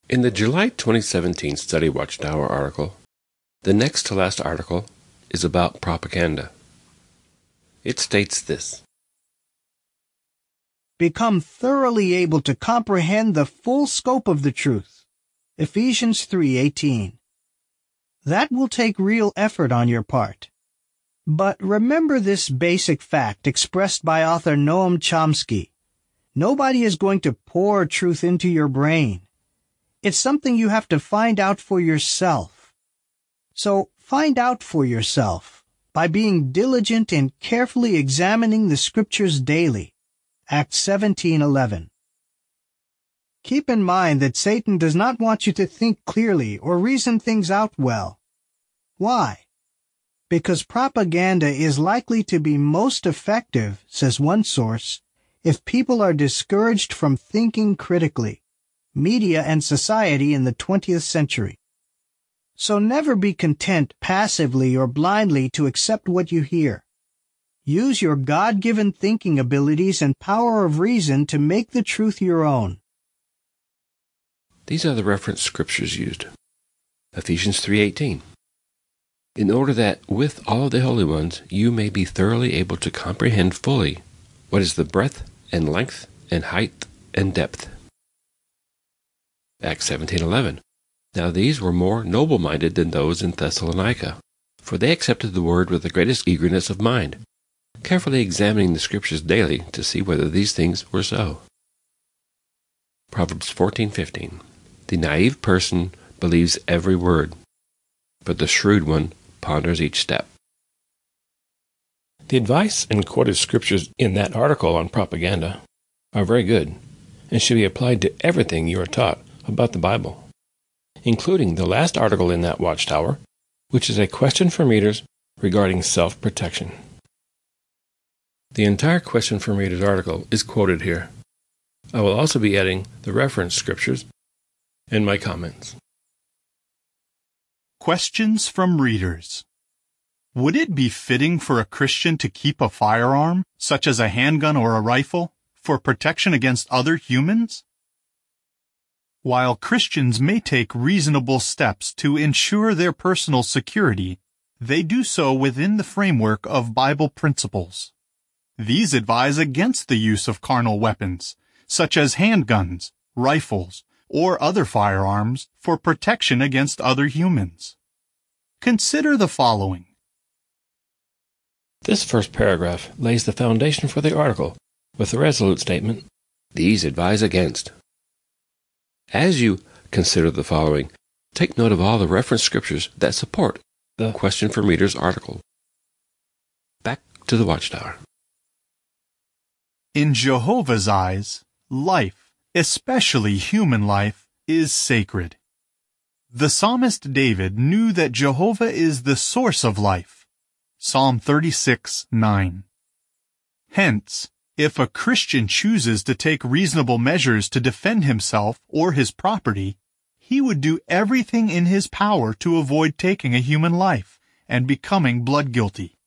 In the July 2017 Study Watchtower article, the next to last article is about propaganda. It states this: Become thoroughly able to comprehend the full scope of the truth. Ephesians 3:18. That will take real effort on your part. But remember this basic fact expressed by author Noam Chomsky. Nobody is going to pour truth into your brain. It's something you have to find out for yourself. So find out for yourself by being diligent in carefully examining the Scriptures daily. Acts 17:11. Keep in mind that Satan does not want you to think clearly or reason things out well. Why? Because propaganda is likely to be most effective, says one source, if people are discouraged from thinking critically. Media and society in the 20th century. So never be content passively or blindly to accept what you hear. Use your God-given thinking abilities and power of reason to make the truth your own. These are the reference scriptures used. Ephesians 3:18. In order that with all the holy ones you may be thoroughly able to comprehend fully what is the breadth and length and height and depth. Acts 17:11. Now these were more noble-minded than those in Thessalonica, for they accepted the word with the greatest eagerness of mind, carefully examining the Scriptures daily to see whether these things were so. Proverbs 14:15. The naive person believes every word, but the shrewd one ponders each step. The advice and quoted scriptures in that article on propaganda are very good and should be applied to everything you are taught about the Bible, including the last article in that Watchtower, which is a question from readers regarding self-protection. The entire question from readers article is quoted here. I will also be adding the reference scriptures and my comments. Questions from readers. Would it be fitting for a Christian to keep a firearm, such as a handgun or a rifle, for protection against other humans? While Christians may take reasonable steps to ensure their personal security, they do so within the framework of Bible principles. These advise against the use of carnal weapons, such as handguns, rifles, or other firearms for protection against other humans. Consider the following. This first paragraph lays the foundation for the article with the resolute statement, "These advise against." As you consider the following, take note of all the reference scriptures that support the Question from Readers article. Back to the Watchtower. In Jehovah's eyes, life, especially human life, is sacred. The psalmist David knew that Jehovah is the source of life. Psalm 36:9. Hence, if a Christian chooses to take reasonable measures to defend himself or his property, he would do everything in his power to avoid taking a human life and becoming blood guilty.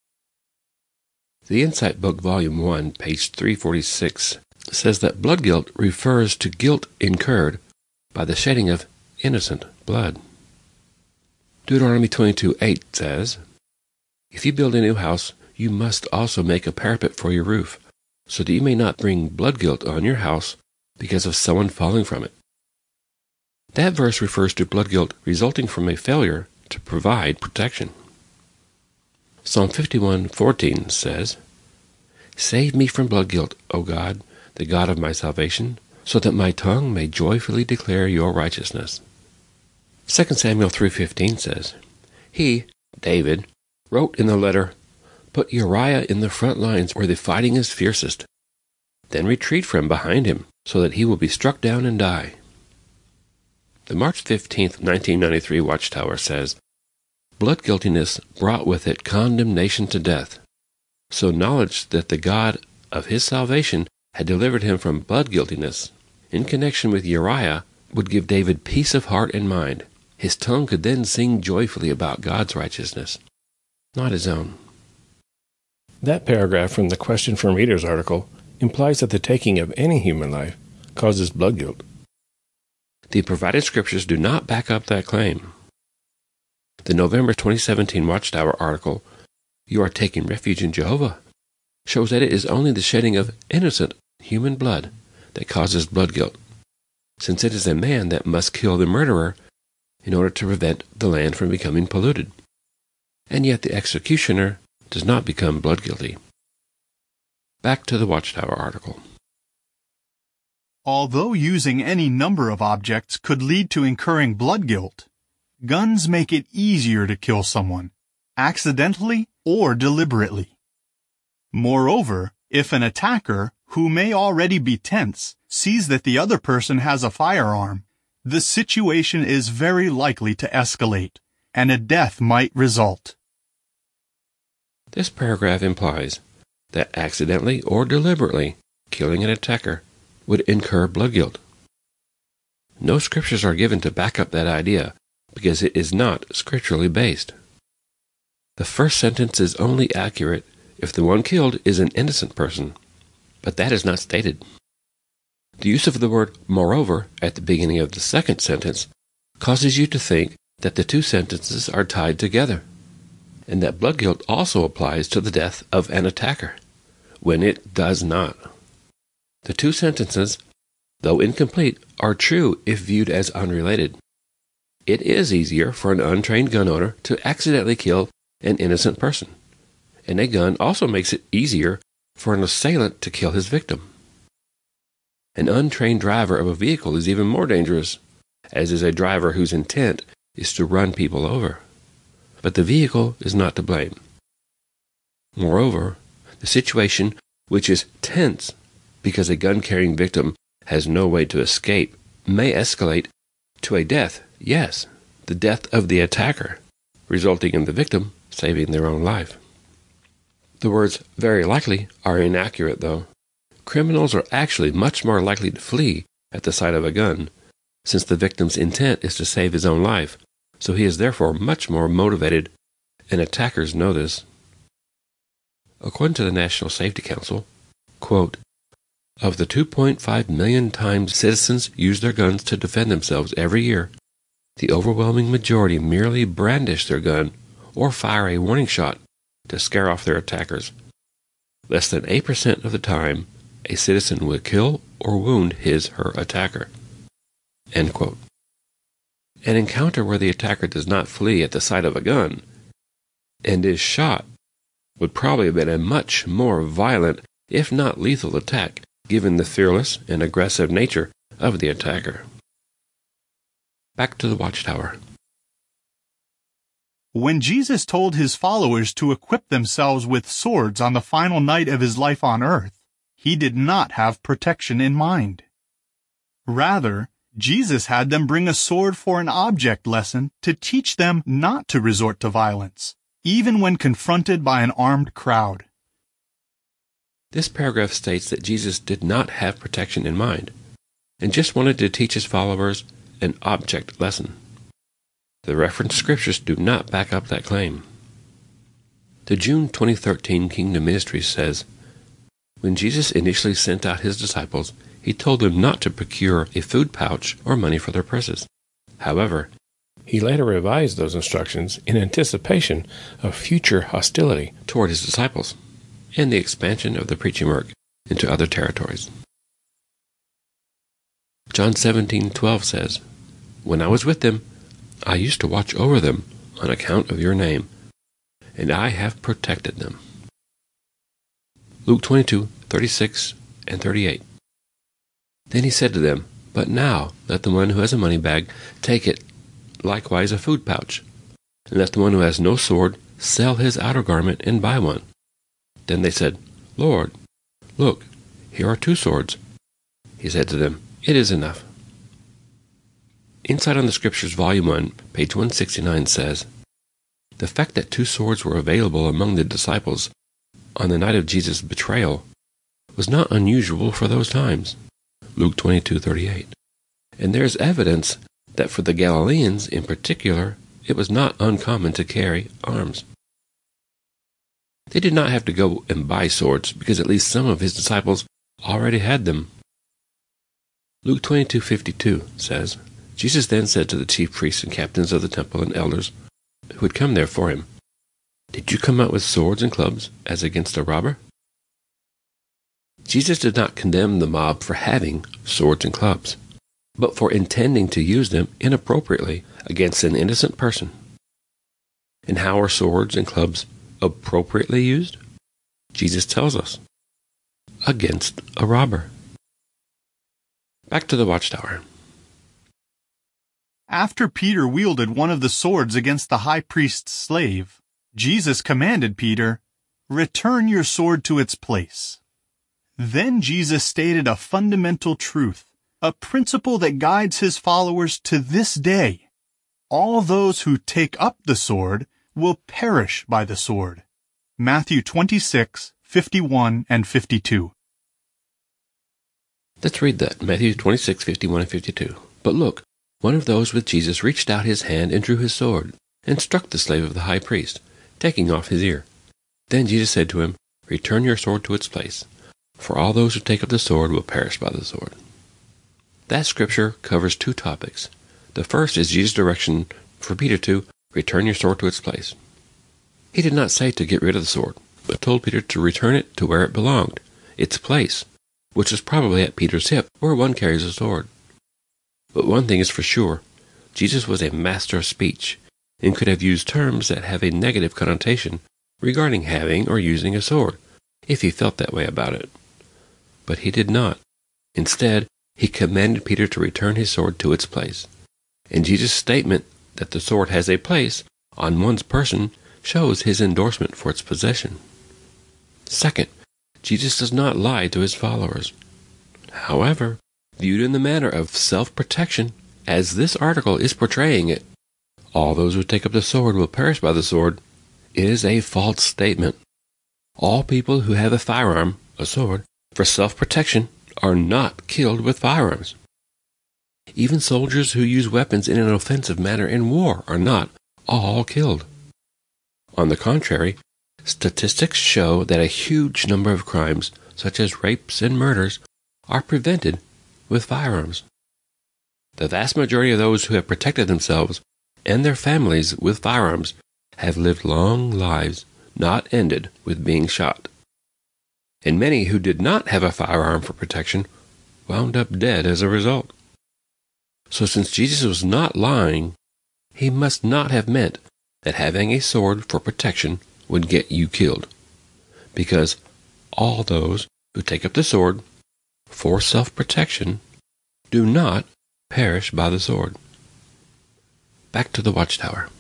The Insight Book, Volume 1, page 346, says that blood guilt refers to guilt incurred by the shedding of innocent blood. Deuteronomy 22:8 says, "If you build a new house, you must also make a parapet for your roof, so that you may not bring blood guilt on your house because of someone falling from it." That verse refers to blood guilt resulting from a failure to provide protection. Psalm 51:14 says, "Save me from blood guilt, O God, the God of my salvation, so that my tongue may joyfully declare your righteousness." 2 Samuel 3:15 says, "He, David, wrote in the letter, 'Put Uriah in the front lines where the fighting is fiercest. Then retreat from behind him, so that he will be struck down and die.'" The March 15, 1993 Watchtower says, "Blood guiltiness brought with it condemnation to death. So knowledge that the God of his salvation had delivered him from blood guiltiness in connection with Uriah would give David peace of heart and mind. His tongue could then sing joyfully about God's righteousness, not his own." That paragraph from the Question from Readers article implies that the taking of any human life causes blood guilt. The provided scriptures do not back up that claim. The November 2017 Watchtower article, "You Are Taking Refuge in Jehovah," shows that it is only the shedding of innocent human blood that causes blood guilt, since it is a man that must kill the murderer in order to prevent the land from becoming polluted. And yet the executioner does not become blood guilty. Back to the Watchtower article. Although using any number of objects could lead to incurring blood guilt, guns make it easier to kill someone, accidentally or deliberately. Moreover, if an attacker, who may already be tense, sees that the other person has a firearm, the situation is very likely to escalate, and a death might result. This paragraph implies that accidentally or deliberately killing an attacker would incur blood guilt. No scriptures are given to back up that idea because it is not scripturally based. The first sentence is only accurate if the one killed is an innocent person, but that is not stated. The use of the word "moreover" at the beginning of the second sentence causes you to think that the two sentences are tied together, and that blood guilt also applies to the death of an attacker, when it does not. The two sentences, though incomplete, are true if viewed as unrelated. It is easier for an untrained gun owner to accidentally kill an innocent person, and a gun also makes it easier for an assailant to kill his victim. An untrained driver of a vehicle is even more dangerous, as is a driver whose intent is to run people over. But the vehicle is not to blame. Moreover, the situation, which is tense because a gun-carrying victim has no way to escape, may escalate to a death, yes, the death of the attacker, resulting in the victim saving their own life. The words "very likely" are inaccurate, though. Criminals are actually much more likely to flee at the sight of a gun, since the victim's intent is to save his own life, so he is therefore much more motivated, and attackers know this. According to the National Safety Council, quote, "Of the 2.5 million times citizens use their guns to defend themselves every year, the overwhelming majority merely brandish their gun or fire a warning shot to scare off their attackers. Less than 8% of the time, a citizen will kill or wound his/her attacker." End quote. An encounter where the attacker does not flee at the sight of a gun and is shot would probably have been a much more violent, if not lethal, attack, given the fearless and aggressive nature of the attacker. Back to the Watchtower. When Jesus told his followers to equip themselves with swords on the final night of his life on earth, he did not have protection in mind. Rather, Jesus had them bring a sword for an object lesson to teach them not to resort to violence, even when confronted by an armed crowd. This paragraph states that Jesus did not have protection in mind, and just wanted to teach his followers an object lesson. The referenced scriptures do not back up that claim. The June 2013 Kingdom Ministry says, when Jesus initially sent out his disciples, he told them not to procure a food pouch or money for their purses. However, he later revised those instructions in anticipation of future hostility toward his disciples and the expansion of the preaching work into other territories. John 17:12 says, "When I was with them, I used to watch over them on account of your name, and I have protected them." Luke 22:36 and 38. Then he said to them, "But now let the one who has a money bag take it, likewise a food pouch, and let the one who has no sword sell his outer garment and buy one." Then they said, "Lord, look, here are 2 swords." He said to them, "It is enough." Insight on the Scriptures, Volume 1, page 169 says, "The fact that 2 swords were available among the disciples on the night of Jesus' betrayal was not unusual for those times." Luke 22:38. And there is evidence that for the Galileans in particular, it was not uncommon to carry arms. They did not have to go and buy swords because at least some of his disciples already had them. Luke 22:52 says, Jesus then said to the chief priests and captains of the temple and elders who had come there for him, "Did you come out with swords and clubs as against a robber?" Jesus did not condemn the mob for having swords and clubs, but for intending to use them inappropriately against an innocent person. And how are swords and clubs appropriately used? Jesus tells us, against a robber. Back to the watchtower. After Peter wielded one of the swords against the high priest's slave, Jesus commanded Peter, "Return your sword to its place." Then Jesus stated a fundamental truth, a principle that guides his followers to this day. All those who take up the sword will perish by the sword. Matthew 26:51 and 52. Let's read that, Matthew 26:51 and 52. "But look, one of those with Jesus reached out his hand and drew his sword, and struck the slave of the high priest, taking off his ear. Then Jesus said to him, 'Return your sword to its place, for all those who take up the sword will perish by the sword.'" That scripture covers two topics. The first is Jesus' direction for Peter to return your sword to its place. He did not say to get rid of the sword, but told Peter to return it to where it belonged, its place, which was probably at Peter's hip, where one carries a sword. But one thing is for sure, Jesus was a master of speech, and could have used terms that have a negative connotation regarding having or using a sword, if he felt that way about it. But he did not. Instead, he commanded Peter to return his sword to its place. And Jesus' statement that the sword has a place on one's person shows his endorsement for its possession. Second, Jesus does not lie to his followers. However, viewed in the manner of self-protection, as this article is portraying it, all those who take up the sword will perish by the sword, is a false statement. All people who have a firearm, a sword, for self-protection are not killed with firearms. Even soldiers who use weapons in an offensive manner in war are not all killed. On the contrary, statistics show that a huge number of crimes, such as rapes and murders, are prevented with firearms. The vast majority of those who have protected themselves and their families with firearms have lived long lives not ended with being shot. And many who did not have a firearm for protection wound up dead as a result. So since Jesus was not lying, he must not have meant that having a sword for protection would get you killed, because all those who take up the sword for self-protection do not perish by the sword. Back to the watchtower.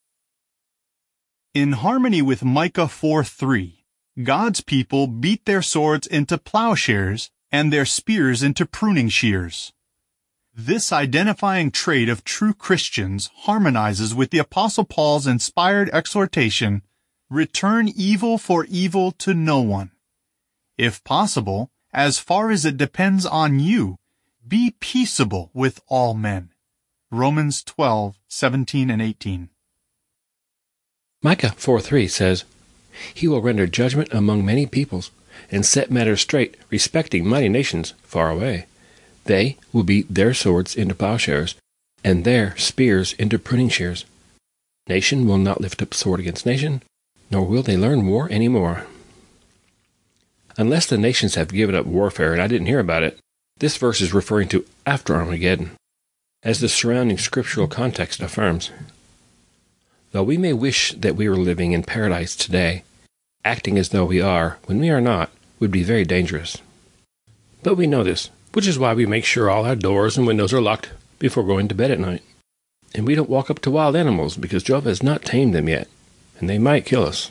In harmony with Micah 4:3, God's people beat their swords into plowshares and their spears into pruning shears. This identifying trait of true Christians harmonizes with the Apostle Paul's inspired exhortation, "Return evil for evil to no one. If possible, as far as it depends on you, be peaceable with all men." Romans 12:17 and 18. Micah 4:3 says, "He will render judgment among many peoples, and set matters straight respecting mighty nations far away. They will beat their swords into plowshares, and their spears into pruning shears. Nation will not lift up sword against nation, nor will they learn war any more." Unless the nations have given up warfare and I didn't hear about it, this verse is referring to after Armageddon, as the surrounding scriptural context affirms. Though we may wish that we were living in paradise today, acting as though we are when we are not would be very dangerous. But we know this, which is why we make sure all our doors and windows are locked before going to bed at night. And we don't walk up to wild animals because Jehovah has not tamed them yet, and they might kill us.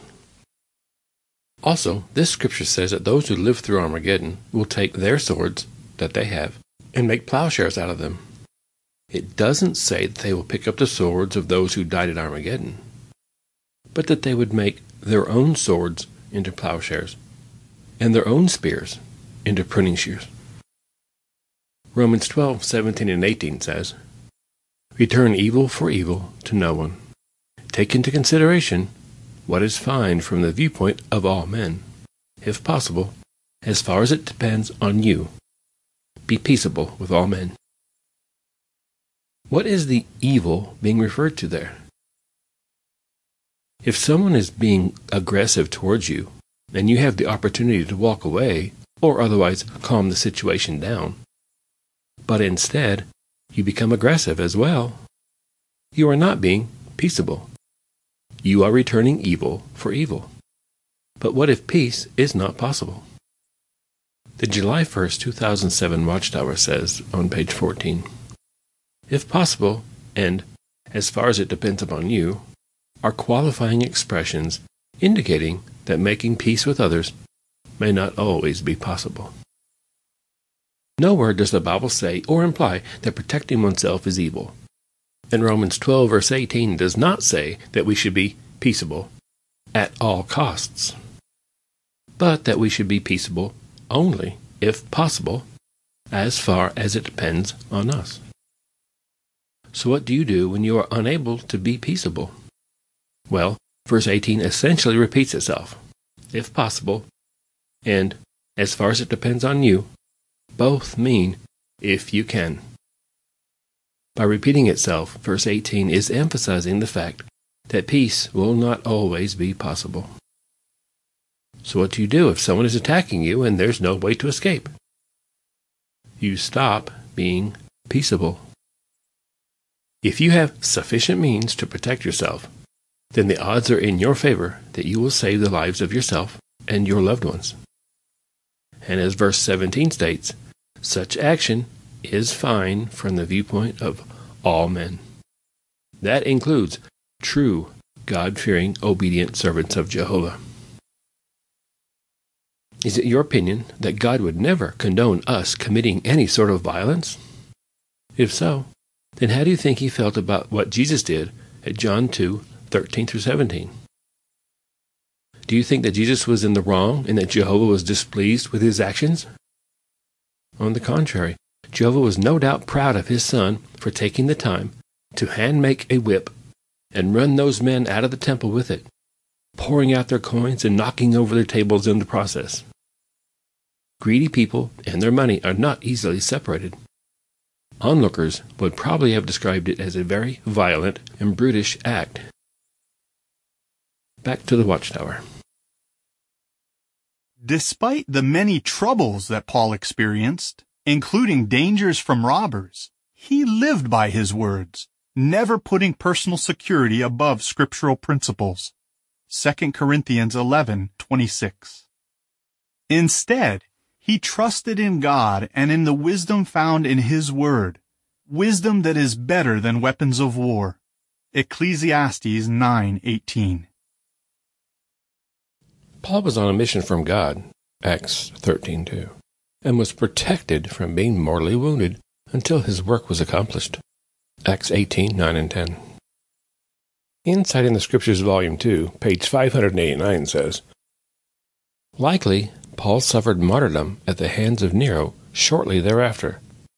Also, this scripture says that those who live through Armageddon will take their swords that they have and make plowshares out of them. It doesn't say that they will pick up the swords of those who died at Armageddon, but that they would make their own swords into plowshares and their own spears into pruning shears. Romans 12:17 and 18 says, "Return evil for evil to no one. Take into consideration what is fine from the viewpoint of all men. If possible, as far as it depends on you, be peaceable with all men." What is the evil being referred to there? If someone is being aggressive towards you, and you have the opportunity to walk away or otherwise calm the situation down, but instead you become aggressive as well, you are not being peaceable. You are returning evil for evil. But what if peace is not possible? The July 1st, 2007 Watchtower says on page 14, if possible, and as far as it depends upon you, are qualifying expressions indicating that making peace with others may not always be possible. Nowhere does the Bible say or imply that protecting oneself is evil. And Romans 12 verse 18 does not say that we should be peaceable at all costs, but that we should be peaceable only, if possible, as far as it depends on us. So what do you do when you are unable to be peaceable? Well, verse 18 essentially repeats itself. If possible, and as far as it depends on you, both mean if you can. By repeating itself, verse 18 is emphasizing the fact that peace will not always be possible. So what do you do if someone is attacking you and there's no way to escape? You stop being peaceable. If you have sufficient means to protect yourself, then the odds are in your favor that you will save the lives of yourself and your loved ones. And as verse 17 states, such action is fine from the viewpoint of all men. That includes true, God-fearing, obedient servants of Jehovah. Is it your opinion that God would never condone us committing any sort of violence? If so, then how do you think he felt about what Jesus did at John 2:13-17? Do you think that Jesus was in the wrong and that Jehovah was displeased with his actions? On the contrary, Jehovah was no doubt proud of his son for taking the time to hand-make a whip and run those men out of the temple with it, pouring out their coins and knocking over their tables in the process. Greedy people and their money are not easily separated. Onlookers would probably have described it as a very violent and brutish act. Back to the Watchtower. Despite the many troubles that Paul experienced, including dangers from robbers, he lived by his words, never putting personal security above scriptural principles. 2 Corinthians 11:26. Instead, he trusted in God and in the wisdom found in his word, wisdom that is better than weapons of war. Ecclesiastes 9:18. Paul was on a mission from God, Acts 13:2, and was protected from being mortally wounded until his work was accomplished, Acts 18:9 and 10. Insight in the Scriptures, Volume 2, page 589 says, likely, Paul suffered martyrdom at the hands of Nero shortly thereafter.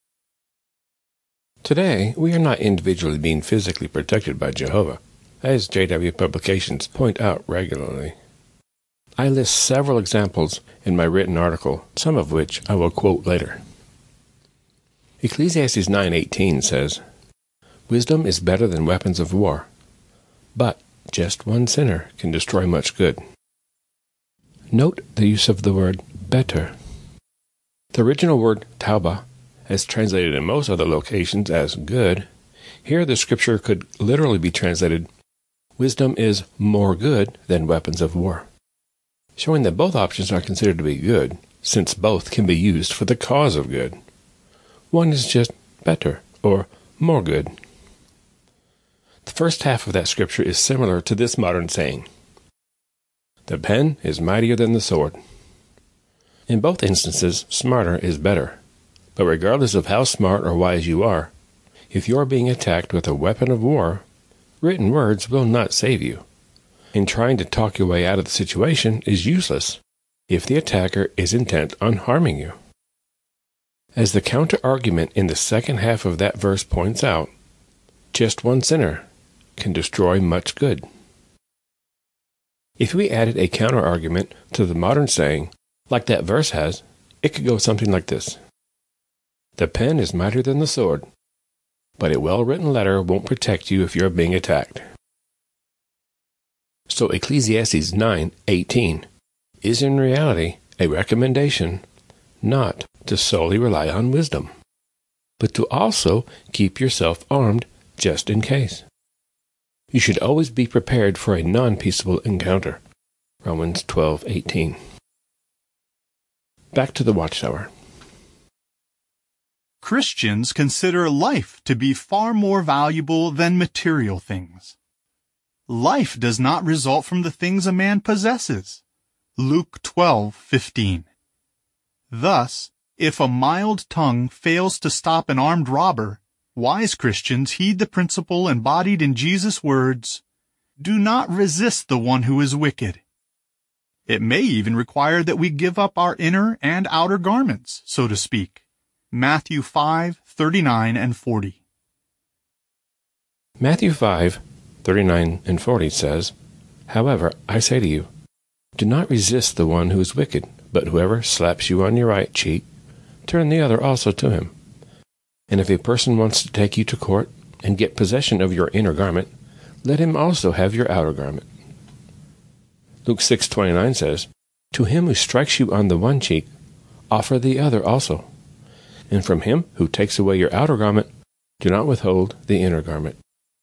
Today, we are not individually being physically protected by Jehovah, as JW Publications point out regularly. I list several examples in my written article, some of which I will quote later. Ecclesiastes 9:18 says, wisdom is better than weapons of war, but just one sinner can destroy much good. Note the use of the word better. The original word tauba, as translated in most other locations as good, here the scripture could literally be translated, wisdom is more good than weapons of war, showing that both options are considered to be good, since both can be used for the cause of good. One is just better, or more good. The first half of that scripture is similar to this modern saying, the pen is mightier than the sword. In both instances, smarter is better. But regardless of how smart or wise you are, if you are being attacked with a weapon of war, written words will not save you. And trying to talk your way out of the situation is useless if the attacker is intent on harming you. As the counter-argument in the second half of that verse points out, just one sinner can destroy much good. If we added a counter-argument to the modern saying, like that verse has, it could go something like this. The pen is mightier than the sword. but a well-written letter won't protect you if you're being attacked. So Ecclesiastes 9:18 is in reality a recommendation not to solely rely on wisdom, but to also keep yourself armed just in case. You should always be prepared for a non-peaceable encounter. Romans 12:18. Back to the Watchtower. Christians consider life to be far more valuable than material things. Life does not result from the things a man possesses. Luke 12:15. Thus, if a mild tongue fails to stop an armed robber, wise Christians heed the principle embodied in Jesus' words, "Do not resist the one who is wicked." It may even require that we give up our inner and outer garments, so to speak. Matthew 5:39 and 40. Matthew 5:39 and 40 says, "However, I say to you, do not resist the one who is wicked, but whoever slaps you on your right cheek, turn the other also to him. And if a person wants to take you to court and get possession of your inner garment, let him also have your outer garment." Luke 6:29 says, "To him who strikes you on the one cheek, offer the other also. And from him who takes away your outer garment, do not withhold the inner garment."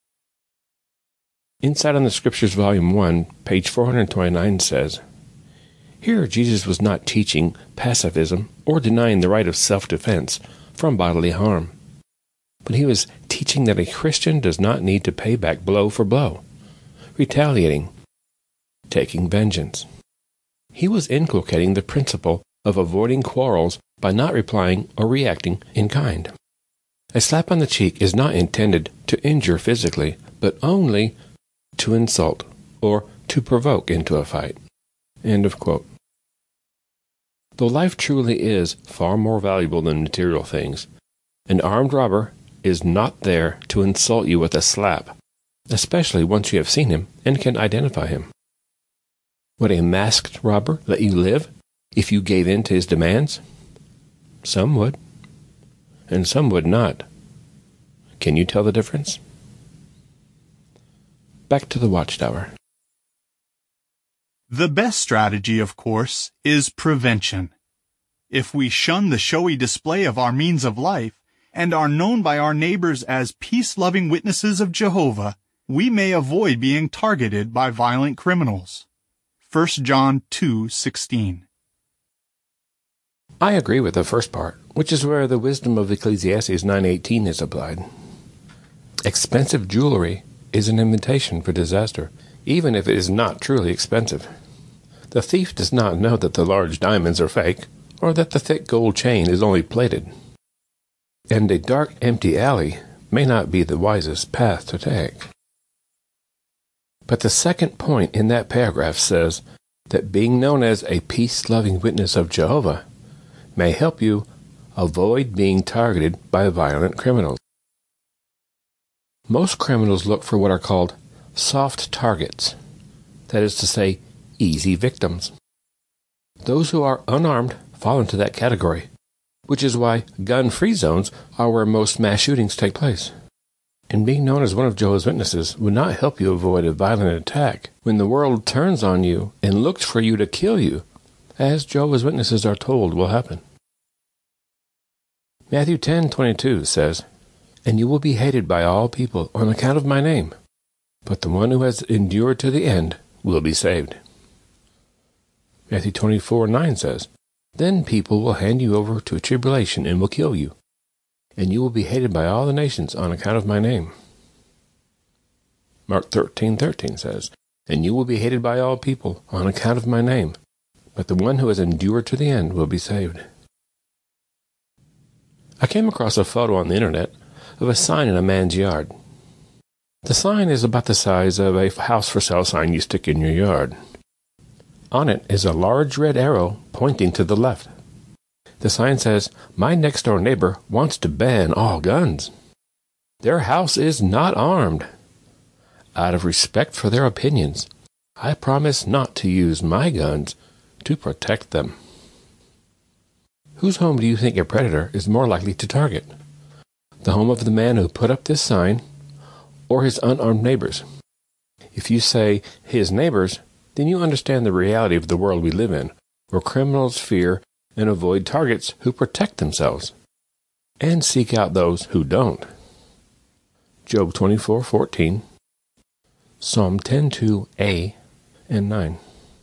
Insight on the Scriptures, Volume 1, page 429 says, "Here Jesus was not teaching pacifism or denying the right of self-defense from bodily harm, but he was teaching that a Christian does not need to pay back blow for blow, retaliating, taking vengeance. He was inculcating the principle of avoiding quarrels by not replying or reacting in kind. A slap on the cheek is not intended to injure physically, but only to insult or to provoke into a fight." End of quote. Though life truly is far more valuable than material things, an armed robber is not there to insult you with a slap, especially once you have seen him and can identify him. Would a masked robber let you live if you gave in to his demands? Some would, and some would not. Can you tell the difference? Back to the Watchtower. The best strategy, of course, is prevention. If we shun the showy display of our means of life and are known by our neighbors as peace-loving witnesses of Jehovah, we may avoid being targeted by violent criminals. 1 John 2:16. I agree with the first part, which is where the wisdom of Ecclesiastes 9:18 is applied. Expensive jewelry is an invitation for disaster, even if it is not truly expensive. The thief does not know that the large diamonds are fake, or that the thick gold chain is only plated. And a dark, empty alley may not be the wisest path to take. But the second point in that paragraph says that being known as a peace-loving witness of Jehovah may help you avoid being targeted by violent criminals. Most criminals look for what are called soft targets, that is to say, easy victims. Those who are unarmed fall into that category, which is why gun-free zones are where most mass shootings take place. And being known as one of Jehovah's Witnesses would not help you avoid a violent attack when the world turns on you and looks for you to kill you, as Jehovah's Witnesses are told will happen. Matthew 10:22 says, "And you will be hated by all people on account of my name, but the one who has endured to the end will be saved." Matthew 24:9 says, "Then people will hand you over to a tribulation and will kill you, and you will be hated by all the nations on account of my name." Mark 13:13 says, "And you will be hated by all people on account of my name, but the one who has endured to the end will be saved." I came across a photo on the internet of a sign in a man's yard. The sign is about the size of a house for sale sign you stick in your yard. On it is a large red arrow pointing to the left. The sign says, "My next-door neighbor wants to ban all guns. Their house is not armed. Out of respect for their opinions, I promise not to use my guns to protect them." Whose home do you think a predator is more likely to target? the home of the man who put up this sign, or his unarmed neighbors. If you say his neighbors, then you understand the reality of the world we live in, where criminals fear and avoid targets who protect themselves, and seek out those who don't. Job 24:14, Psalm 10:2a and 9.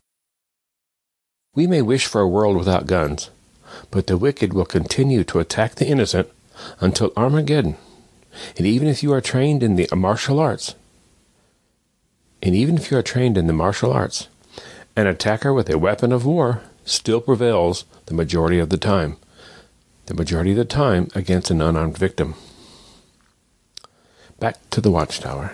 We may wish for a world without guns, but the wicked will continue to attack the innocent until Armageddon. And even if you are trained in the martial arts, an attacker with a weapon of war still prevails the majority of the time against an unarmed victim. Back to the Watchtower.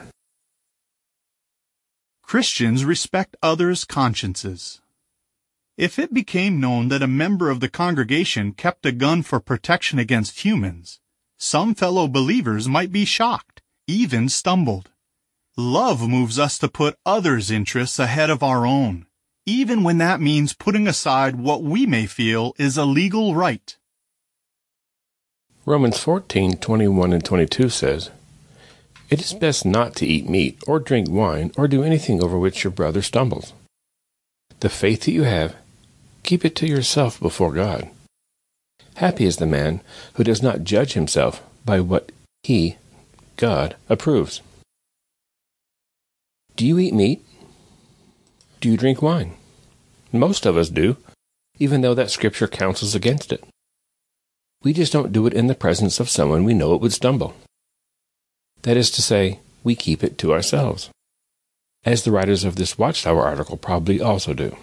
Christians respect others' consciences. If it became known that a member of the congregation kept a gun for protection against humans, some fellow believers might be shocked, even stumbled. Love moves us to put others' interests ahead of our own, even when that means putting aside what we may feel is a legal right. Romans 14:21 and 22 says, "It is best not to eat meat or drink wine or do anything over which your brother stumbles. The faith that you have, keep it to yourself before God. Happy is the man who does not judge himself by what he, God, approves." Do you eat meat? Do you drink wine? Most of us do, even though that scripture counsels against it. We just don't do it in the presence of someone we know it would stumble. That is to say, we keep it to ourselves, as the writers of this Watchtower article probably also do.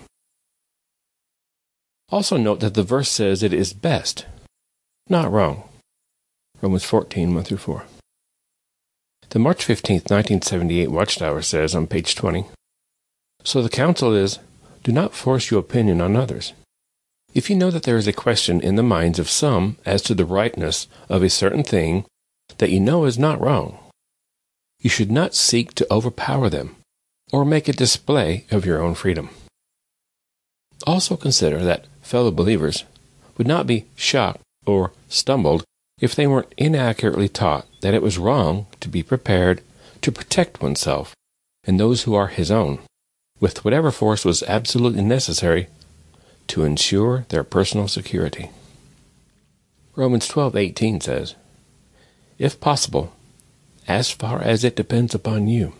Also note that the verse says it is best, not wrong. Romans 14:1-4. The March 15th, 1978 Watchtower says on page 20, "So the counsel is, do not force your opinion on others. If you know that there is a question in the minds of some as to the rightness of a certain thing that you know is not wrong, you should not seek to overpower them or make a display of your own freedom. Also consider that fellow believers would not be shocked or stumbled if they weren't inaccurately taught that it was wrong to be prepared to protect oneself and those who are his own, with whatever force was absolutely necessary to ensure their personal security." Romans 12:18 says, "If possible, as far as it depends upon you,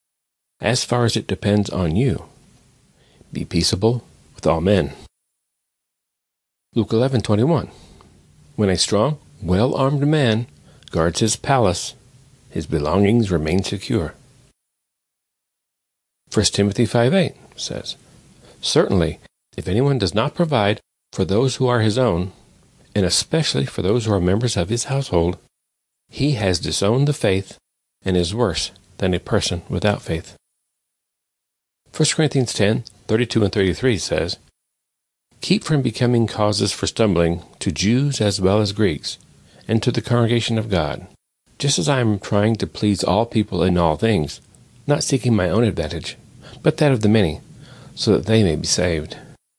be peaceable with all men." Luke 11:21, "When a strong, well-armed man guards his palace, his belongings remain secure." 1 Timothy 5:8 says, "Certainly, if anyone does not provide for those who are his own, and especially for those who are members of his household, he has disowned the faith and is worse than a person without faith." 1 Corinthians 10:32 and 33 says, "Keep from becoming causes for stumbling to Jews as well as Greeks, and to the congregation of God, just as I am trying to please all people in all things, not seeking my own advantage, but that of the many, so that they may be saved."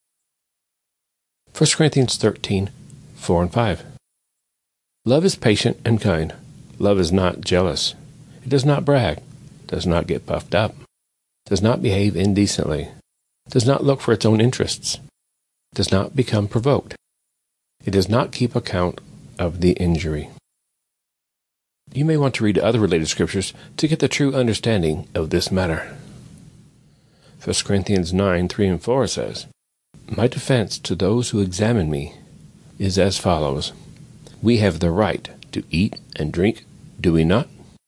1 Corinthians 13:4 and 5. "Love is patient and kind. Love is not jealous. It does not brag, does not get puffed up, does not behave indecently, does not look for its own interests, does not become provoked. It does not keep account of the injury." You may want to read other related scriptures to get the true understanding of this matter. 1 Corinthians 9:3 and 4 says, "My defense to those who examine me is as follows. We have the right to eat and drink, do we not?"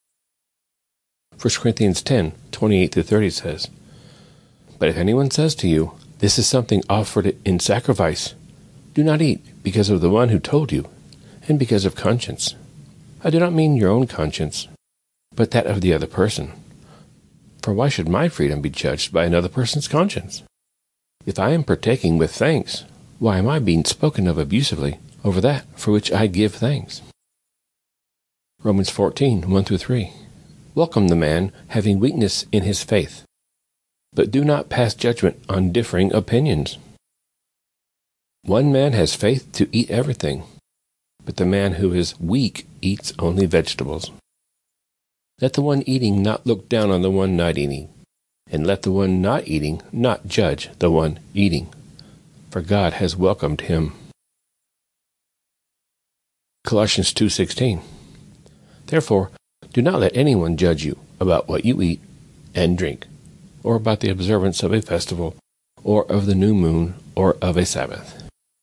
1 Corinthians 10:28-30 says, "But if anyone says to you, 'This is something offered in sacrifice,' do not eat, because of the one who told you, and because of conscience. I do not mean your own conscience, but that of the other person. For why should my freedom be judged by another person's conscience? If I am partaking with thanks, why am I being spoken of abusively over that for which I give thanks?" Romans 14:1-3. "Welcome the man having weakness in his faith, but do not pass judgment on differing opinions. One man has faith to eat everything, but the man who is weak eats only vegetables. Let the one eating not look down on the one not eating, and let the one not eating not judge the one eating, for God has welcomed him. Colossians 2:16. Therefore, do not let anyone judge you about what you eat and drink, or about the observance of a festival, or of the new moon, or of a Sabbath.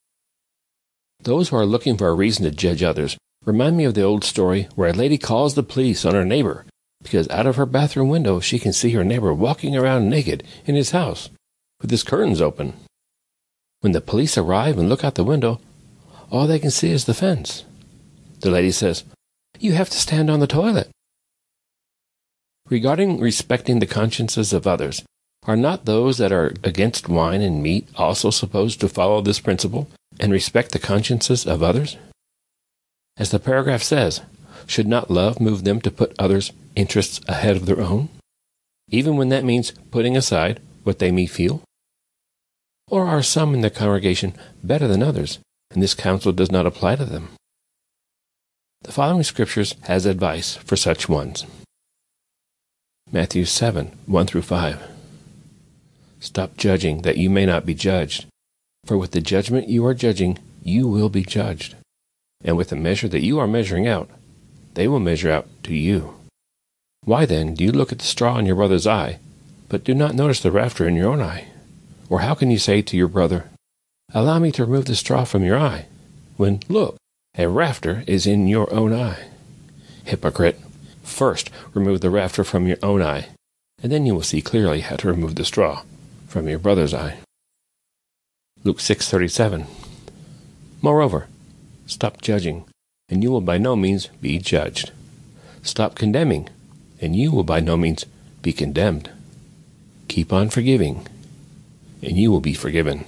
Those who are looking for a reason to judge others remind me of the old story where a lady calls the police on her neighbor because out of her bathroom window she can see her neighbor walking around naked in his house with his curtains open. When the police arrive and look out the window, all they can see is the fence. The lady says, "You have to stand on the toilet." Regarding respecting the consciences of others, are not those that are against wine and meat also supposed to follow this principle and respect the consciences of others? As the paragraph says, should not love move them to put others' interests ahead of their own, even when that means putting aside what they may feel? Or are some in the congregation better than others, and this counsel does not apply to them? The following scriptures has advice for such ones. Matthew 7:1-5. Stop judging that you may not be judged. For with the judgment you are judging, you will be judged. And with the measure that you are measuring out, they will measure out to you. Why then do you look at the straw in your brother's eye, but do not notice the rafter in your own eye? Or how can you say to your brother, "Allow me to remove the straw from your eye," when, look, a rafter is in your own eye? Hypocrite, first remove the rafter from your own eye, and then you will see clearly how to remove the straw from your brother's eye. Luke 6:37. Moreover, stop judging, and you will by no means be judged. Stop condemning, and you will by no means be condemned. Keep on forgiving, and you will be forgiven.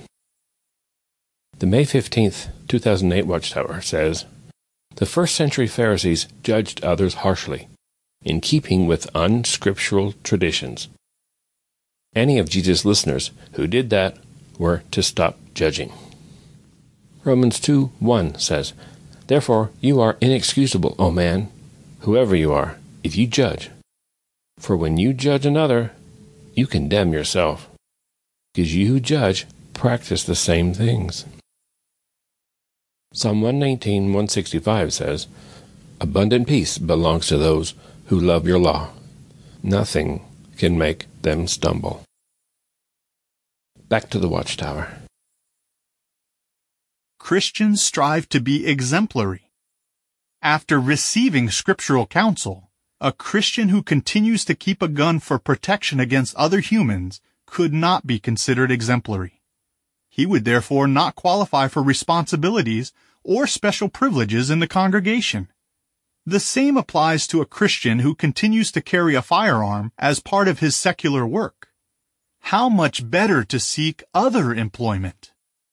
The May 15th, 2008 Watchtower says, the first-century Pharisees judged others harshly, in keeping with unscriptural traditions. Any of Jesus' listeners who did that were to stop judging. Romans 2:1 says, Therefore you are inexcusable, O man, whoever you are, if you judge. For when you judge another, you condemn yourself, because you who judge practice the same things. Psalm 119:165 says, Abundant peace belongs to those who love your law. Nothing can make them stumble. Back to the Watchtower. Christians strive to be exemplary. After receiving scriptural counsel, a Christian who continues to keep a gun for protection against other humans could not be considered exemplary. He would therefore not qualify for responsibilities or special privileges in the congregation. The same applies to a Christian who continues to carry a firearm as part of his secular work. How much better to seek other employment?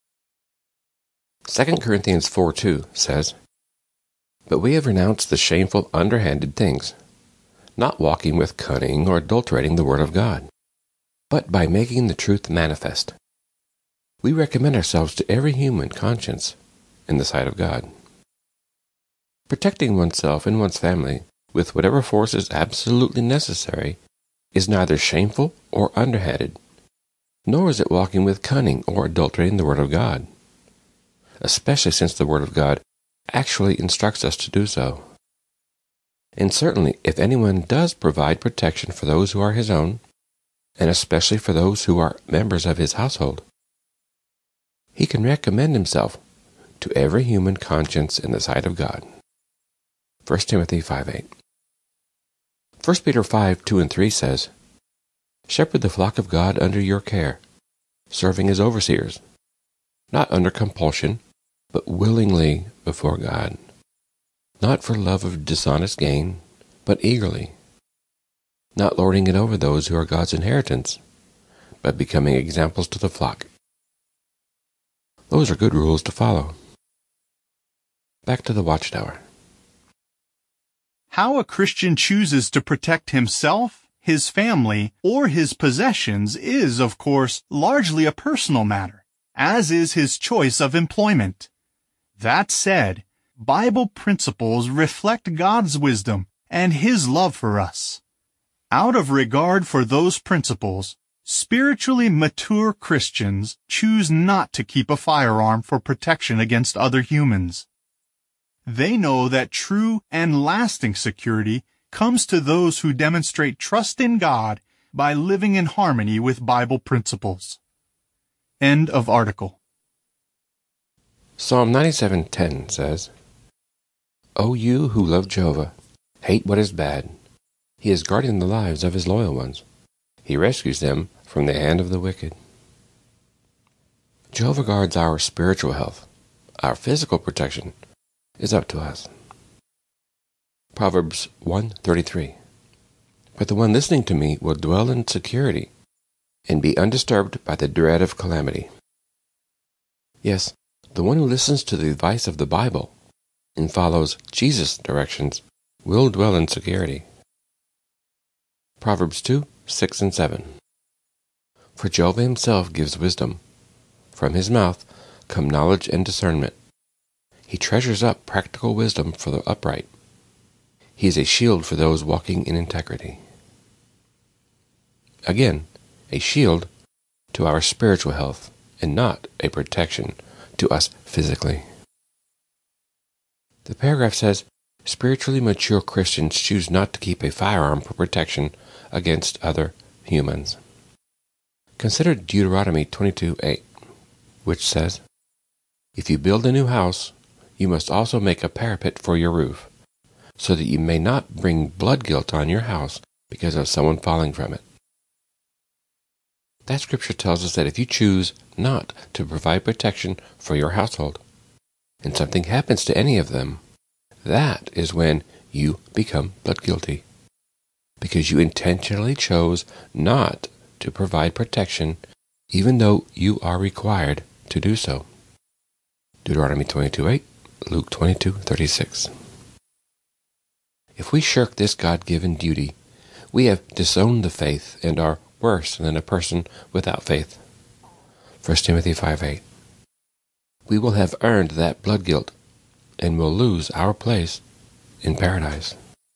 2 Corinthians 4:2 says, But we have renounced the shameful, underhanded things, not walking with cunning or adulterating the word of God, but by making the truth manifest. We recommend ourselves to every human conscience in the sight of God. Protecting oneself and one's family with whatever force is absolutely necessary is neither shameful or underhanded, nor is it walking with cunning or adulterating the word of God, especially since the word of God actually instructs us to do so. And certainly, if anyone does provide protection for those who are his own, and especially for those who are members of his household, he can recommend himself to every human conscience in the sight of God. 1 Timothy 5:8. 1 Peter 5:2-3 says, Shepherd the flock of God under your care, serving as overseers, not under compulsion, but willingly before God, not for love of dishonest gain, but eagerly, not lording it over those who are God's inheritance, but becoming examples to the flock. Those are good rules to follow. Back to the Watchtower. How a Christian chooses to protect himself, his family, or his possessions is, of course, largely a personal matter, as is his choice of employment. That said, Bible principles reflect God's wisdom and His love for us. Out of regard for those principles, spiritually mature Christians choose not to keep a firearm for protection against other humans. They know that true and lasting security comes to those who demonstrate trust in God by living in harmony with Bible principles. End of article. Psalm 97:10 says, O you who love Jehovah, hate what is bad. He is guarding the lives of his loyal ones. He rescues them from the hand of the wicked. Jehovah guards our spiritual health. Our physical protection is up to us. Proverbs 1:33. But the one listening to me will dwell in security and be undisturbed by the dread of calamity. Yes, the one who listens to the advice of the Bible and follows Jesus' directions will dwell in security. Proverbs 2:6 and 7. For Jehovah himself gives wisdom. From his mouth come knowledge and discernment. He treasures up practical wisdom for the upright. He is a shield for those walking in integrity. Again, a shield to our spiritual health and not a protection to us physically. The paragraph says, spiritually mature Christians choose not to keep a firearm for protection against other humans. Consider Deuteronomy 22:8, which says, If you build a new house, you must also make a parapet for your roof, so that you may not bring blood guilt on your house because of someone falling from it. That scripture tells us that if you choose not to provide protection for your household, and something happens to any of them, that is when you become blood guilty, because you intentionally chose not to provide protection, even though you are required to do so. Deuteronomy 22:8, Luke 22:36. If we shirk this God-given duty, we have disowned the faith and are worse than a person without faith. 1 Timothy 5:8. We will have earned that blood guilt and will lose our place in paradise.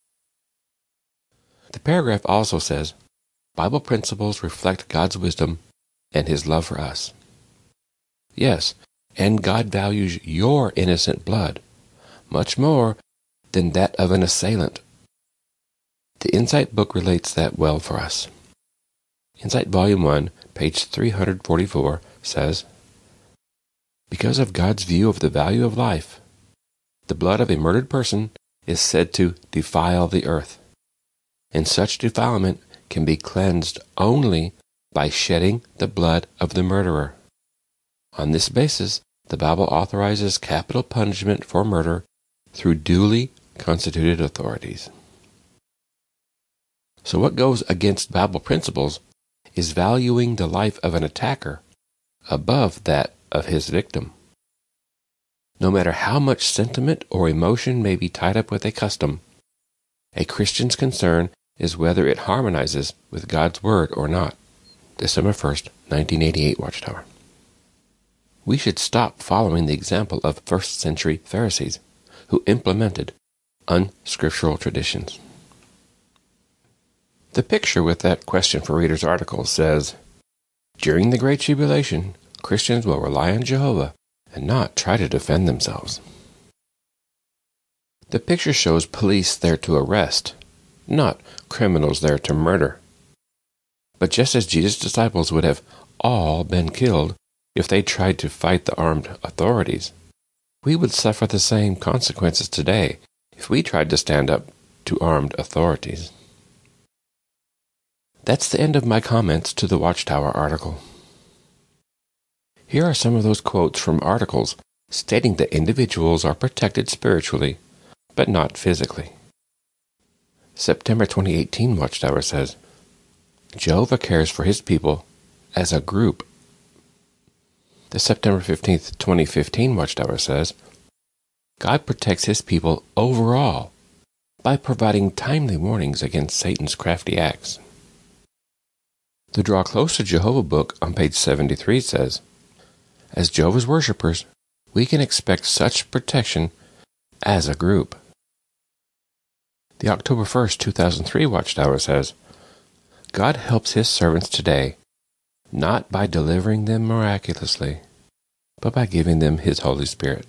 The paragraph also says, Bible principles reflect God's wisdom and His love for us. Yes, and God values your innocent blood much more than that of an assailant. The Insight book relates that well for us. Insight Volume 1, page 344 says, Because of God's view of the value of life, the blood of a murdered person is said to defile the earth, and such defilement can be cleansed only by shedding the blood of the murderer. On this basis, the Bible authorizes capital punishment for murder through duly constituted authorities. So what goes against Bible principles is valuing the life of an attacker above that of his victim. No matter how much sentiment or emotion may be tied up with a custom, a Christian's concern is whether it harmonizes with God's Word or not. December 1st, 1988 Watchtower. We should stop following the example of first-century Pharisees who implemented unscriptural traditions. The picture with that question for readers article says, During the Great Tribulation, Christians will rely on Jehovah and not try to defend themselves. The picture shows police there to arrest, not criminals there to murder. But just as Jesus' disciples would have all been killed if they tried to fight the armed authorities, we would suffer the same consequences today if we tried to stand up to armed authorities. That's the end of my comments to the Watchtower article. Here are some of those quotes from articles stating that individuals are protected spiritually, but not physically. September 2018 Watchtower says, Jehovah cares for his people as a group. The September 15th, 2015 Watchtower says, God protects his people overall by providing timely warnings against Satan's crafty acts. The Draw Close to Jehovah book on page 73 says, As Jehovah's worshipers, we can expect such protection as a group. The October 1st, 2003 Watchtower says, God helps His servants today, not by delivering them miraculously, but by giving them His Holy Spirit.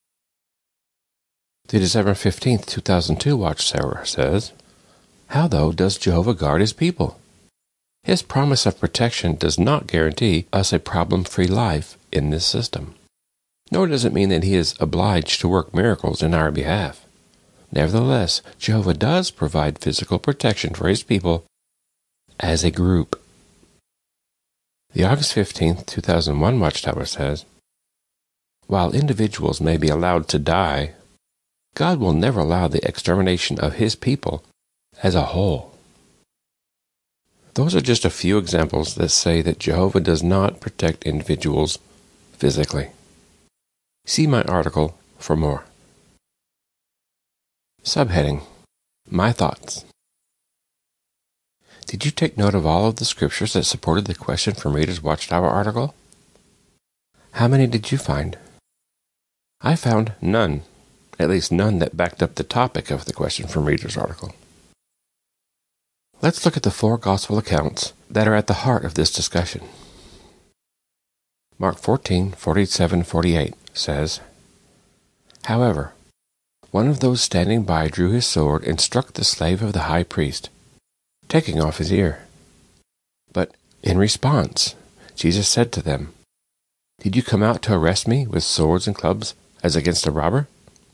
The December 15th, 2002 Watchtower says, how, though, does Jehovah guard His people? His promise of protection does not guarantee us a problem-free life in this system. Nor does it mean that He is obliged to work miracles in our behalf. Nevertheless, Jehovah does provide physical protection for His people as a group. The August 15th, 2001 Watchtower says, while individuals may be allowed to die, God will never allow the extermination of His people as a whole. Those are just a few examples that say that Jehovah does not protect individuals physically. See my article for more. Subheading: My thoughts. Did you take note of all of the scriptures that supported the Question from Readers Watchtower article? How many did you find? I found none, at least none that backed up the topic of the Question from Readers article. Let's look at the 4 gospel accounts that are at the heart of this discussion. Mark 14:47-48 says, however, one of those standing by drew his sword and struck the slave of the high priest, taking off his ear. But in response, Jesus said to them, did you come out to arrest me with swords and clubs as against a robber?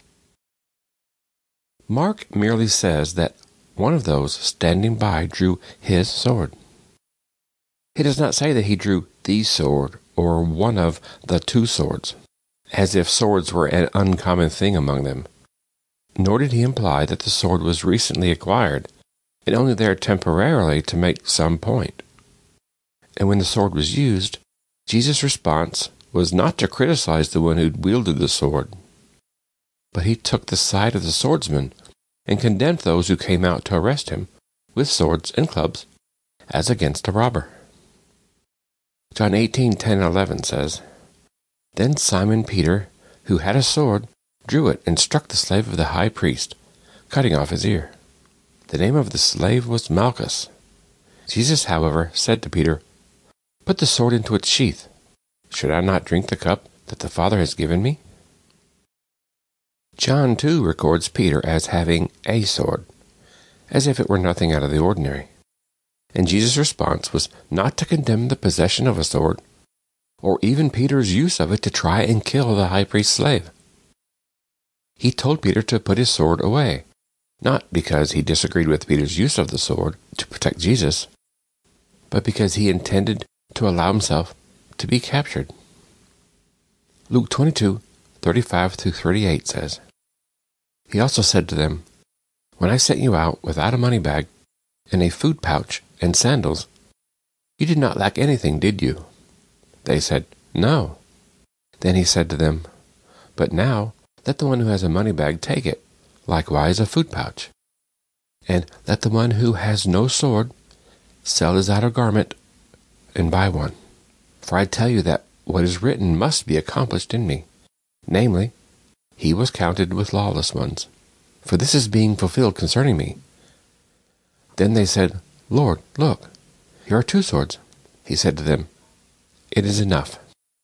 Mark merely says that one of those standing by drew his sword. He does not say that he drew the sword or one of the 2 swords, as if swords were an uncommon thing among them. Nor did he imply that the sword was recently acquired and only there temporarily to make some point. And when the sword was used, Jesus' response was not to criticize the one who wielded the sword, but he took the side of the swordsman and condemned those who came out to arrest him with swords and clubs as against a robber. John 18:10-11 says, then Simon Peter, who had a sword, drew it and struck the slave of the high priest, cutting off his ear. The name of the slave was Malchus. Jesus, however, said to Peter, put the sword into its sheath. Should I not drink the cup that the Father has given me? John, too, records Peter as having a sword, as if it were nothing out of the ordinary. And Jesus' response was not to condemn the possession of a sword, or even Peter's use of it to try and kill the high priest's slave. He told Peter to put his sword away, not because he disagreed with Peter's use of the sword to protect Jesus, but because he intended to allow himself to be captured. Luke 22:35-38 says, he also said to them, when I sent you out without a money bag and a food pouch and sandals, you did not lack anything, did you? They said, no. Then he said to them, but now let the one who has a money bag take it, likewise a food pouch. And let the one who has no sword sell his outer garment and buy one. For I tell you that what is written must be accomplished in me, namely, he was counted with lawless ones. For this is being fulfilled concerning me. Then they said, Lord, look, here are 2 swords. He said to them, it is enough.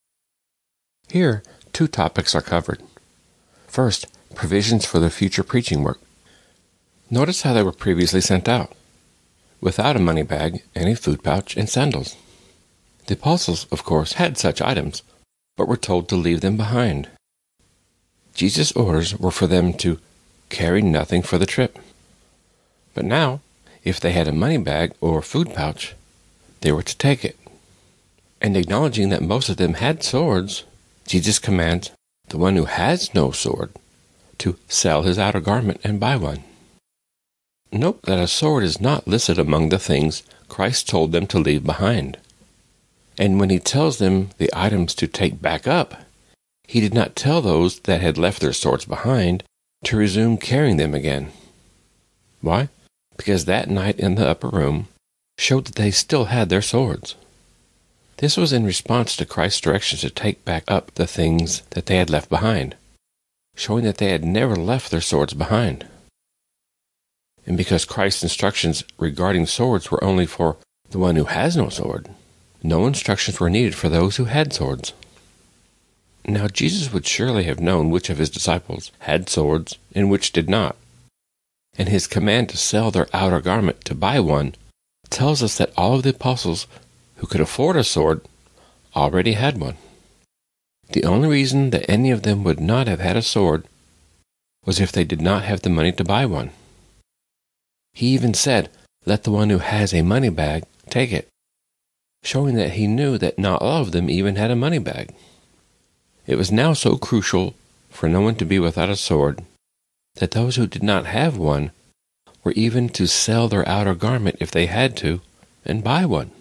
Here, 2 topics are covered. First, provisions for the future preaching work. Notice how they were previously sent out, without a money bag and a food pouch and sandals. The apostles, of course, had such items, but were told to leave them behind. Jesus' orders were for them to carry nothing for the trip. But now, if they had a money bag or food pouch, they were to take it. And acknowledging that most of them had swords, Jesus commands the one who has no sword to sell his outer garment and buy one. Note that a sword is not listed among the things Christ told them to leave behind. And when he tells them the items to take back up, he did not tell those that had left their swords behind to resume carrying them again. Why? Because that night in the upper room showed that they still had their swords. This was in response to Christ's directions to take back up the things that they had left behind, showing that they had never left their swords behind. And because Christ's instructions regarding swords were only for the one who has no sword, no instructions were needed for those who had swords. Now Jesus would surely have known which of his disciples had swords and which did not. And his command to sell their outer garment to buy one tells us that all of the apostles who could afford a sword already had one. The only reason that any of them would not have had a sword was if they did not have the money to buy one. He even said, "Let the one who has a money bag take it," showing that he knew that not all of them even had a money bag. It was now so crucial for no one to be without a sword that those who did not have one were even to sell their outer garment if they had to, and buy one.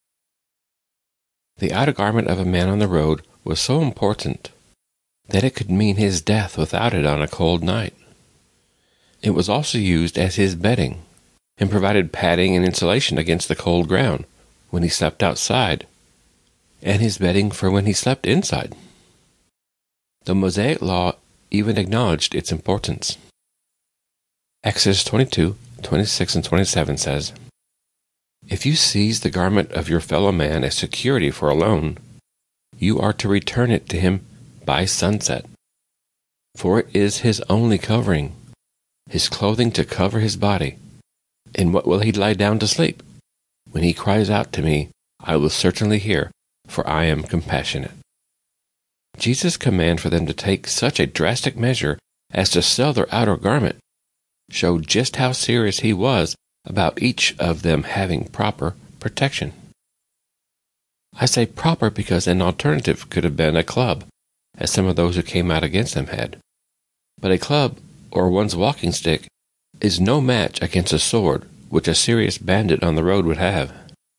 The outer garment of a man on the road was so important that it could mean his death without it on a cold night. It was also used as his bedding, and provided padding and insulation against the cold ground when he slept outside, and his bedding for when he slept inside. The Mosaic Law even acknowledged its importance. Exodus 22:26 and 27 says, "If you seize the garment of your fellow man as security for a loan, you are to return it to him by sunset, for it is his only covering, his clothing to cover his body. And what will he lie down to sleep? When he cries out to me, I will certainly hear, for I am compassionate." Jesus' command for them to take such a drastic measure as to sell their outer garment showed just how serious he was about each of them having proper protection. I say proper because an alternative could have been a club, as some of those who came out against them had. But a club, or one's walking stick, is no match against a sword, which a serious bandit on the road would have.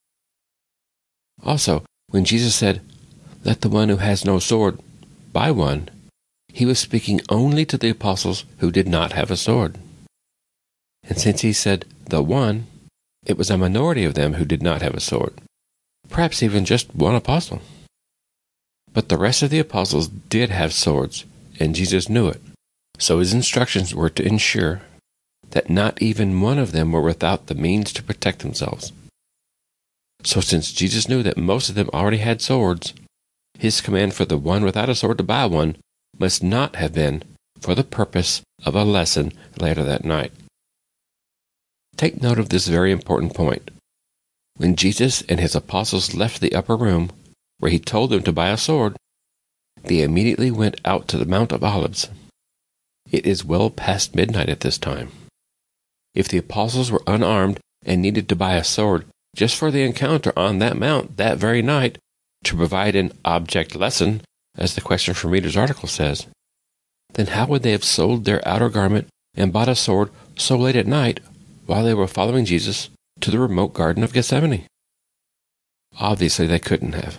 Also, when Jesus said, "Let the one who has no sword buy one," he was speaking only to the apostles who did not have a sword. And since he said "the one," it was a minority of them who did not have a sword, perhaps even just one apostle. But the rest of the apostles did have swords, and Jesus knew it, so his instructions were to ensure that not even one of them were without the means to protect themselves. So since Jesus knew that most of them already had swords, his command for the one without a sword to buy one must not have been for the purpose of a lesson later that night. Take note of this very important point. When Jesus and his apostles left the upper room, where he told them to buy a sword, they immediately went out to the Mount of Olives. It is well past midnight at this time. If the apostles were unarmed and needed to buy a sword just for the encounter on that mount that very night, to provide an object lesson, as the question from Reader's article says, then how would they have sold their outer garment and bought a sword so late at night while they were following Jesus to the remote Garden of Gethsemane? Obviously they couldn't have.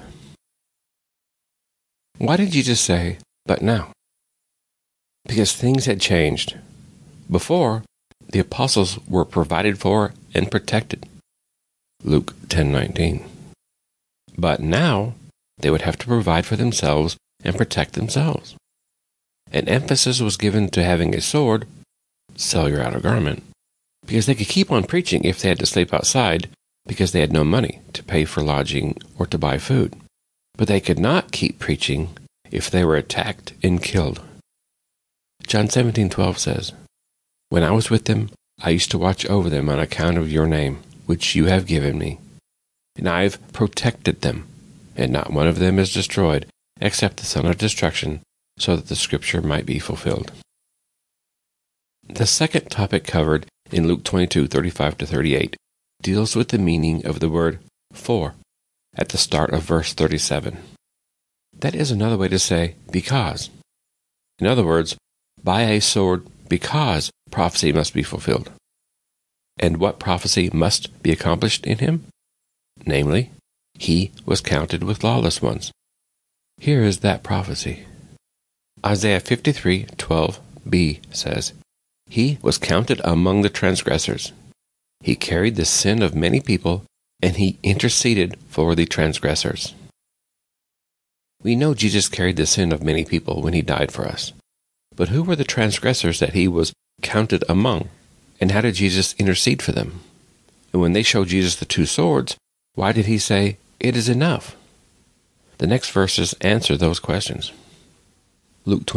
Why did Jesus say, "but now"? Because things had changed. Before, the apostles were provided for and protected. Luke 10:19. But now, they would have to provide for themselves and protect themselves. An emphasis was given to having a sword, sell your outer garment, because they could keep on preaching if they had to sleep outside because they had no money to pay for lodging or to buy food. But they could not keep preaching if they were attacked and killed. John 17:12 says, "When I was with them, I used to watch over them on account of your name, which you have given me. And I have protected them, and not one of them is destroyed, except the son of destruction, so that the scripture might be fulfilled." The second topic covered in Luke 22:35-38 deals with the meaning of the word "for" at the start of verse 37. That is another way to say "because." In other words, buy a sword because prophecy must be fulfilled. And what prophecy must be accomplished in him? Namely, he was counted with lawless ones. Here is that prophecy. Isaiah 53:12b says, "He was counted among the transgressors. He carried the sin of many people, and he interceded for the transgressors." We know Jesus carried the sin of many people when he died for us. But who were the transgressors that he was counted among? And how did Jesus intercede for them? And when they showed Jesus the two swords, why did he say, "It is enough"? The next verses answer those questions. Luke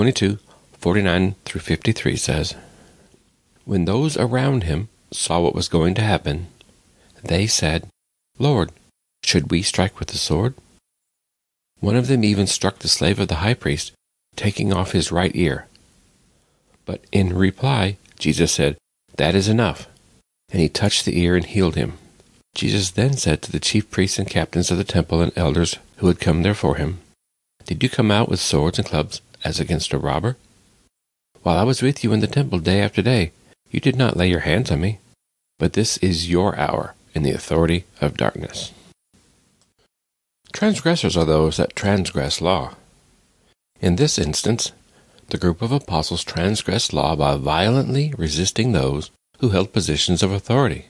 22:49-53 says, "When those around him saw what was going to happen, they said, 'Lord, should we strike with the sword?' One of them even struck the slave of the high priest, taking off his right ear. But in reply, Jesus said, 'That is enough.' And he touched the ear and healed him. Jesus then said to the chief priests and captains of the temple and elders who had come there for him, 'Did you come out with swords and clubs as against a robber? While I was with you in the temple day after day, you did not lay your hands on me. But this is your hour in the authority of darkness.'" Transgressors are those that transgress law. In this instance, the group of apostles transgressed law by violently resisting those who held positions of authority.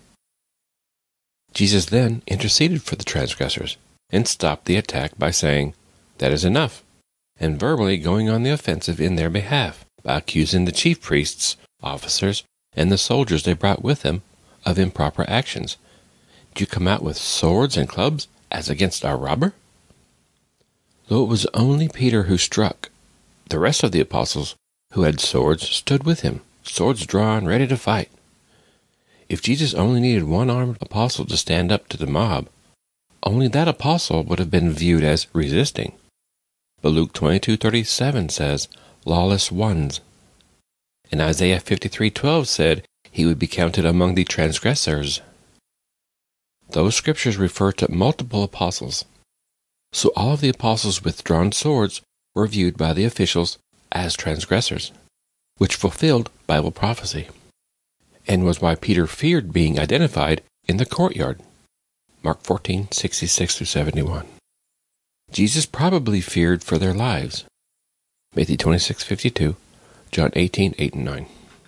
Jesus then interceded for the transgressors and stopped the attack by saying, "That is enough," and verbally going on the offensive in their behalf by accusing the chief priests, officers, and the soldiers they brought with them of improper actions. "Do you come out with swords and clubs as against a robber?" Though it was only Peter who struck, the rest of the apostles who had swords stood with him, swords drawn, ready to fight. If Jesus only needed one armed apostle to stand up to the mob, only that apostle would have been viewed as resisting. But Luke 22:37 says, "lawless ones." And Isaiah 53:12 said he would be counted among the transgressors. Those scriptures refer to multiple apostles. So all of the apostles with drawn swords were viewed by the officials as transgressors, which fulfilled Bible prophecy, and was why Peter feared being identified in the courtyard. Mark 14:66-71. Jesus probably feared for their lives. Matthew 26:52, John 18:8-9.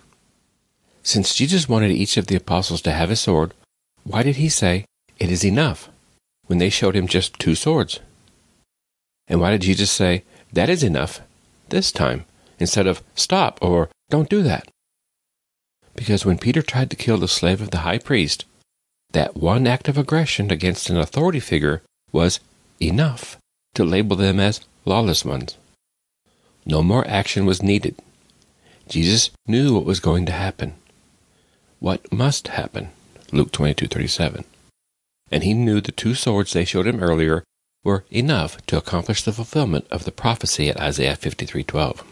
Since Jesus wanted each of the apostles to have a sword, why did he say, "It is enough," when they showed him just two swords? And why did Jesus say, "That is enough," this time, instead of "Stop" or "Don't do that"? Because when Peter tried to kill the slave of the high priest, that one act of aggression against an authority figure was enough to label them as lawless ones. No more action was needed. Jesus knew what was going to happen, what must happen, Luke 22:37. And he knew the two swords they showed him earlier were enough to accomplish the fulfillment of the prophecy at Isaiah 53:12.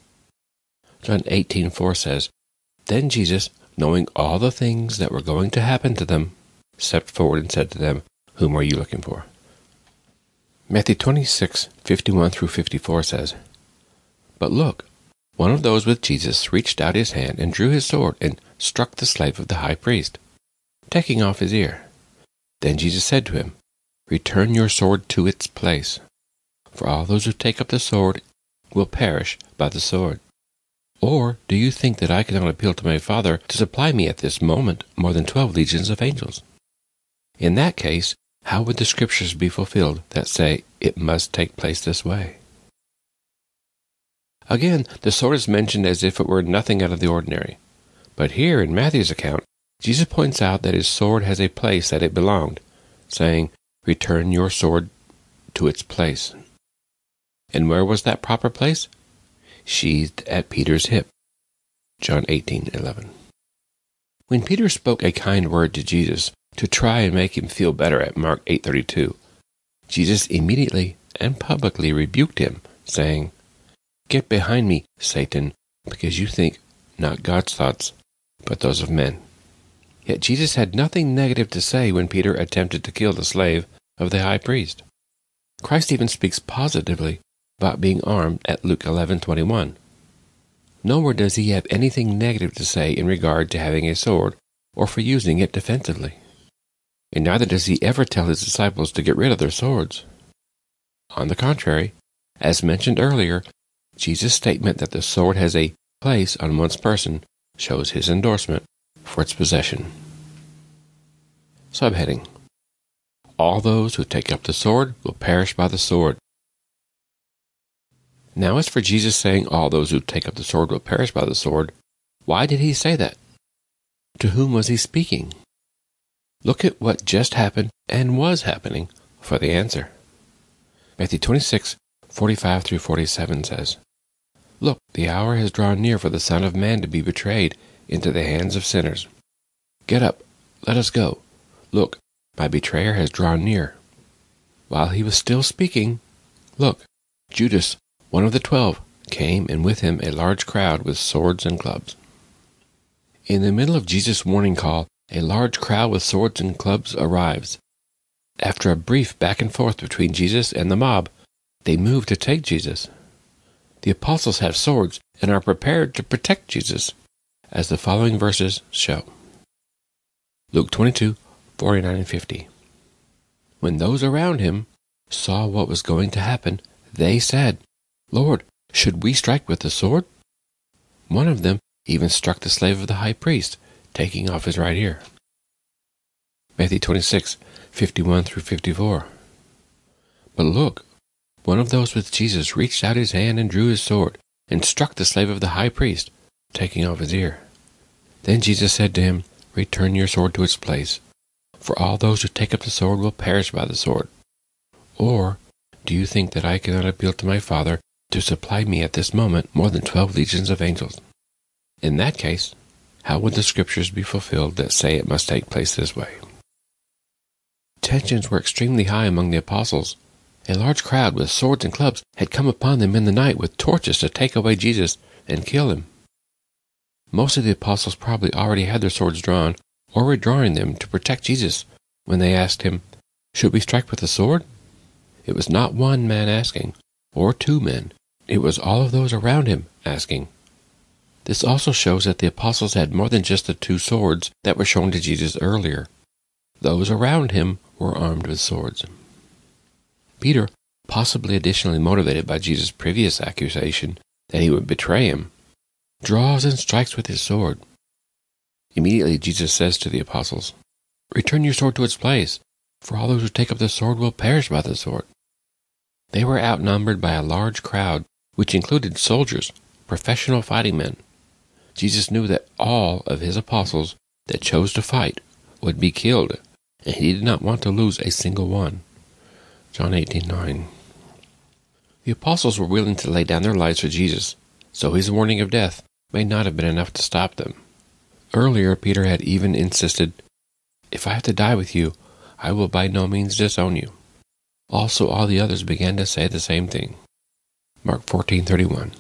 John 18:4 says, "Then Jesus, knowing all the things that were going to happen to them, stepped forward and said to them, 'Whom are you looking for?'" Matthew 26:51-54 says, "But look, one of those with Jesus reached out his hand and drew his sword and struck the slave of the high priest, taking off his ear. Then Jesus said to him, 'Return your sword to its place, for all those who take up the sword will perish by the sword. Or do you think that I cannot appeal to my Father to supply me at this moment more than 12 legions of angels? In that case, how would the scriptures be fulfilled that say it must take place this way?'" Again, the sword is mentioned as if it were nothing out of the ordinary. But here in Matthew's account, Jesus points out that his sword has a place that it belonged, saying, "Return your sword to its place." And where was that proper place? Sheathed at Peter's hip. John 18:11. When Peter spoke a kind word to Jesus to try and make him feel better at Mark 8:32, Jesus immediately and publicly rebuked him, saying, "Get behind me, Satan, because you think not God's thoughts, but those of men." Yet Jesus had nothing negative to say when Peter attempted to kill the slave of the high priest. Christ even speaks positively about being armed at Luke 11:21. Nowhere does he have anything negative to say in regard to having a sword or for using it defensively. And neither does he ever tell his disciples to get rid of their swords. On the contrary, as mentioned earlier, Jesus' statement that the sword has a place on one's person shows his endorsement for its possession. Subheading: All those who take up the sword will perish by the sword. Now as for Jesus saying all those who take up the sword will perish by the sword, why did he say that? To whom was he speaking? Look at what just happened and was happening for the answer. Matthew 26:45-47 says, Look, the hour has drawn near for the Son of Man to be betrayed into the hands of sinners. Get up, let us go. Look, my betrayer has drawn near. While he was still speaking, look, Judas, one of the 12, came, and with him a large crowd with swords and clubs. In the middle of Jesus' warning call, a large crowd with swords and clubs arrives. After a brief back and forth between Jesus and the mob, they move to take Jesus. The apostles have swords and are prepared to protect Jesus, as the following verses show. Luke 22:49-50. When those around him saw what was going to happen, they said, Lord, should we strike with the sword? One of them even struck the slave of the high priest, taking off his right ear. Matthew 26:51-54. But look, one of those with Jesus reached out his hand and drew his sword, and struck the slave of the high priest, taking off his ear. Then Jesus said to him, Return your sword to its place, for all those who take up the sword will perish by the sword. Or, do you think that I cannot appeal to my Father to supply me at this moment more than 12 legions of angels? In that case, how would the scriptures be fulfilled that say it must take place this way? Tensions were extremely high among the apostles. A large crowd with swords and clubs had come upon them in the night with torches to take away Jesus and kill him. Most of the apostles probably already had their swords drawn or were drawing them to protect Jesus when they asked him, Should we strike with the sword? It was not one man asking, or two men. It was all of those around him asking. This also shows that the apostles had more than just the 2 swords that were shown to Jesus earlier. Those around him were armed with swords. Peter, possibly additionally motivated by Jesus' previous accusation that he would betray him, draws and strikes with his sword. Immediately Jesus says to the apostles, Return your sword to its place, for all those who take up the sword will perish by the sword. They were outnumbered by a large crowd, which included soldiers, professional fighting men. Jesus knew that all of his apostles that chose to fight would be killed, and he did not want to lose a single one. John 18:9. The apostles were willing to lay down their lives for Jesus, so his warning of death may not have been enough to stop them. Earlier, Peter had even insisted, If I have to die with you, I will by no means disown you. Also, all the others began to say the same thing. Mark 14:31.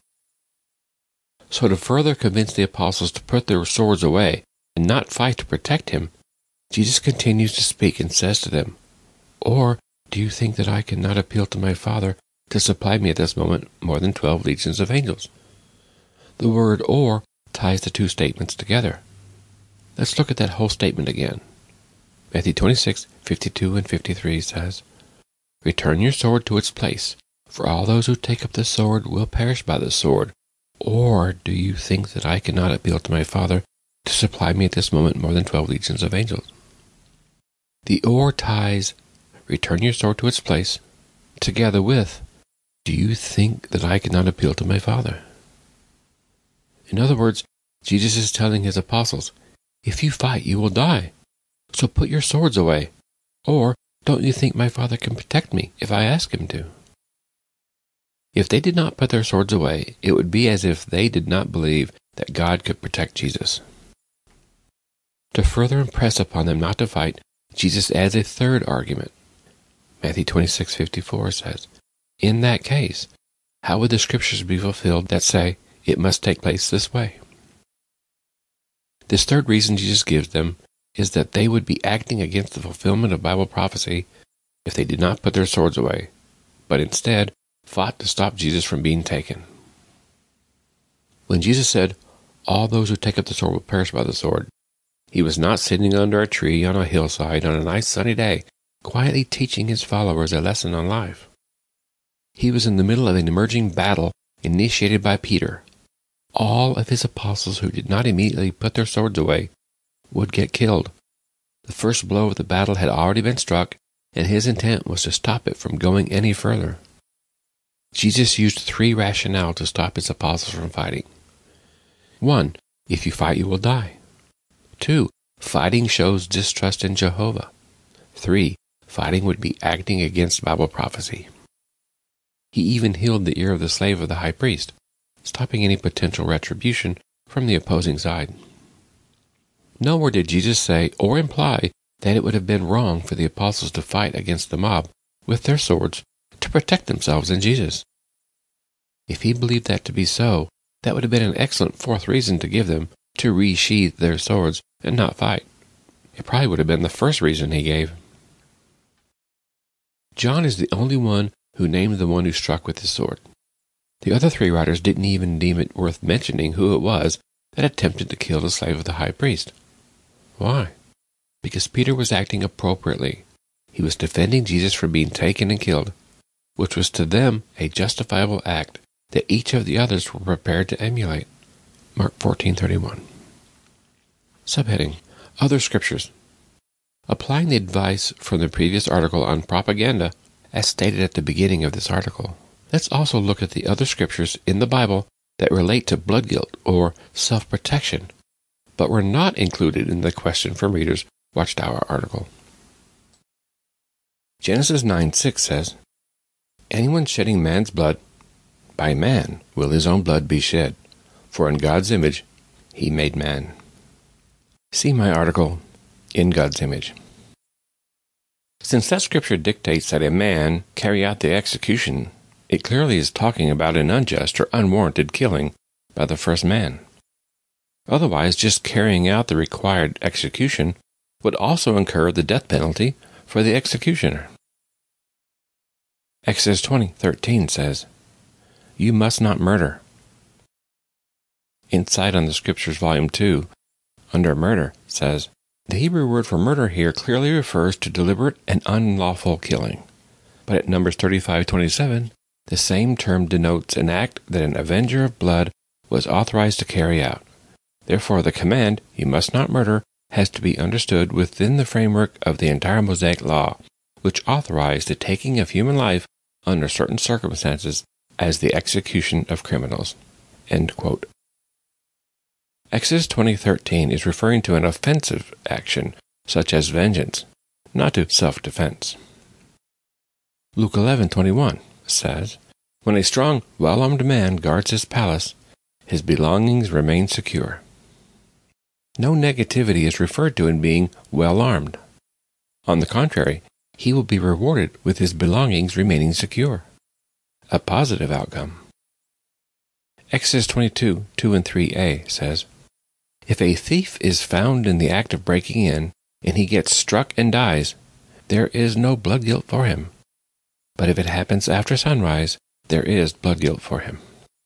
So to further convince the apostles to put their swords away and not fight to protect him, Jesus continues to speak and says to them, Or do you think that I cannot appeal to my Father to supply me at this moment more than 12 legions of angels? The word or ties the 2 statements together. Let's look at that whole statement again. Matthew 26:52-53 says, Return your sword to its place, for all those who take up the sword will perish by the sword. Or do you think that I cannot appeal to my Father to supply me at this moment more than 12 legions of angels? The or ties return your sword to its place together with, do you think that I cannot appeal to my Father? In other words, Jesus is telling his apostles, if you fight, you will die. So put your swords away. Or don't you think my Father can protect me if I ask him to? If they did not put their swords away, it would be as if they did not believe that God could protect Jesus. To further impress upon them not to fight, Jesus adds a third argument. Matthew 26:54 says, In that case, how would the scriptures be fulfilled that say, it must take place this way? This third reason Jesus gives them is that they would be acting against the fulfillment of Bible prophecy if they did not put their swords away, but instead fought to stop Jesus from being taken. When Jesus said, all those who take up the sword will perish by the sword, he was not sitting under a tree on a hillside on a nice sunny day, quietly teaching his followers a lesson on life. He was in the middle of an emerging battle initiated by Peter. All of his apostles who did not immediately put their swords away would get killed. The first blow of the battle had already been struck, and his intent was to stop it from going any further. Jesus used three rationale to stop his apostles from fighting. 1. If you fight, you will die. 2. Fighting shows distrust in Jehovah. 3. Fighting would be acting against Bible prophecy. He even healed the ear of the slave of the high priest, stopping any potential retribution from the opposing side. Nowhere did Jesus say or imply that it would have been wrong for the apostles to fight against the mob with their swords to protect themselves in Jesus. If he believed that to be so, that would have been an excellent fourth reason to give them to resheath their swords and not fight. It probably would have been the first reason he gave. John is the only one who named the one who struck with his sword. The other three writers didn't even deem it worth mentioning who it was that attempted to kill the slave of the high priest. Why? Because Peter was acting appropriately. He was defending Jesus from being taken and killed, which was to them a justifiable act that each of the others were prepared to emulate. Mark 14:31. Subheading: Other Scriptures. Applying the advice from the previous article on propaganda, as stated at the beginning of this article, let's also look at the other scriptures in the Bible that relate to blood guilt or self-protection, but were not included in the Question from Readers Watchtower article. Genesis 9:6 says, "Anyone shedding man's blood, by man will his own blood be shed, for in God's image he made man." See my article, In God's Image. Since that scripture dictates that a man carry out the execution, it clearly is talking about an unjust or unwarranted killing by the first man. Otherwise, just carrying out the required execution would also incur the death penalty for the executioner. Exodus 20:13 says, "You must not murder." Insight on the Scriptures, Volume 2, under murder, says, the Hebrew word for murder here clearly refers to deliberate and unlawful killing. But at Numbers 35:27, the same term denotes an act that an avenger of blood was authorized to carry out. Therefore, the command, "You must not murder," has to be understood within the framework of the entire Mosaic Law, which authorized the taking of human life under certain circumstances as the execution of criminals. End quote. Exodus 20:13 is referring to an offensive action, such as vengeance, not to self-defense. Luke 11:21 says, "When a strong, well-armed man guards his palace, his belongings remain secure." No negativity is referred to in being well-armed. On the contrary, he will be rewarded with his belongings remaining secure. A positive outcome. Exodus 22:2 and 3a says, "If a thief is found in the act of breaking in, and he gets struck and dies, there is no blood guilt for him. But if it happens after sunrise, there is blood guilt for him."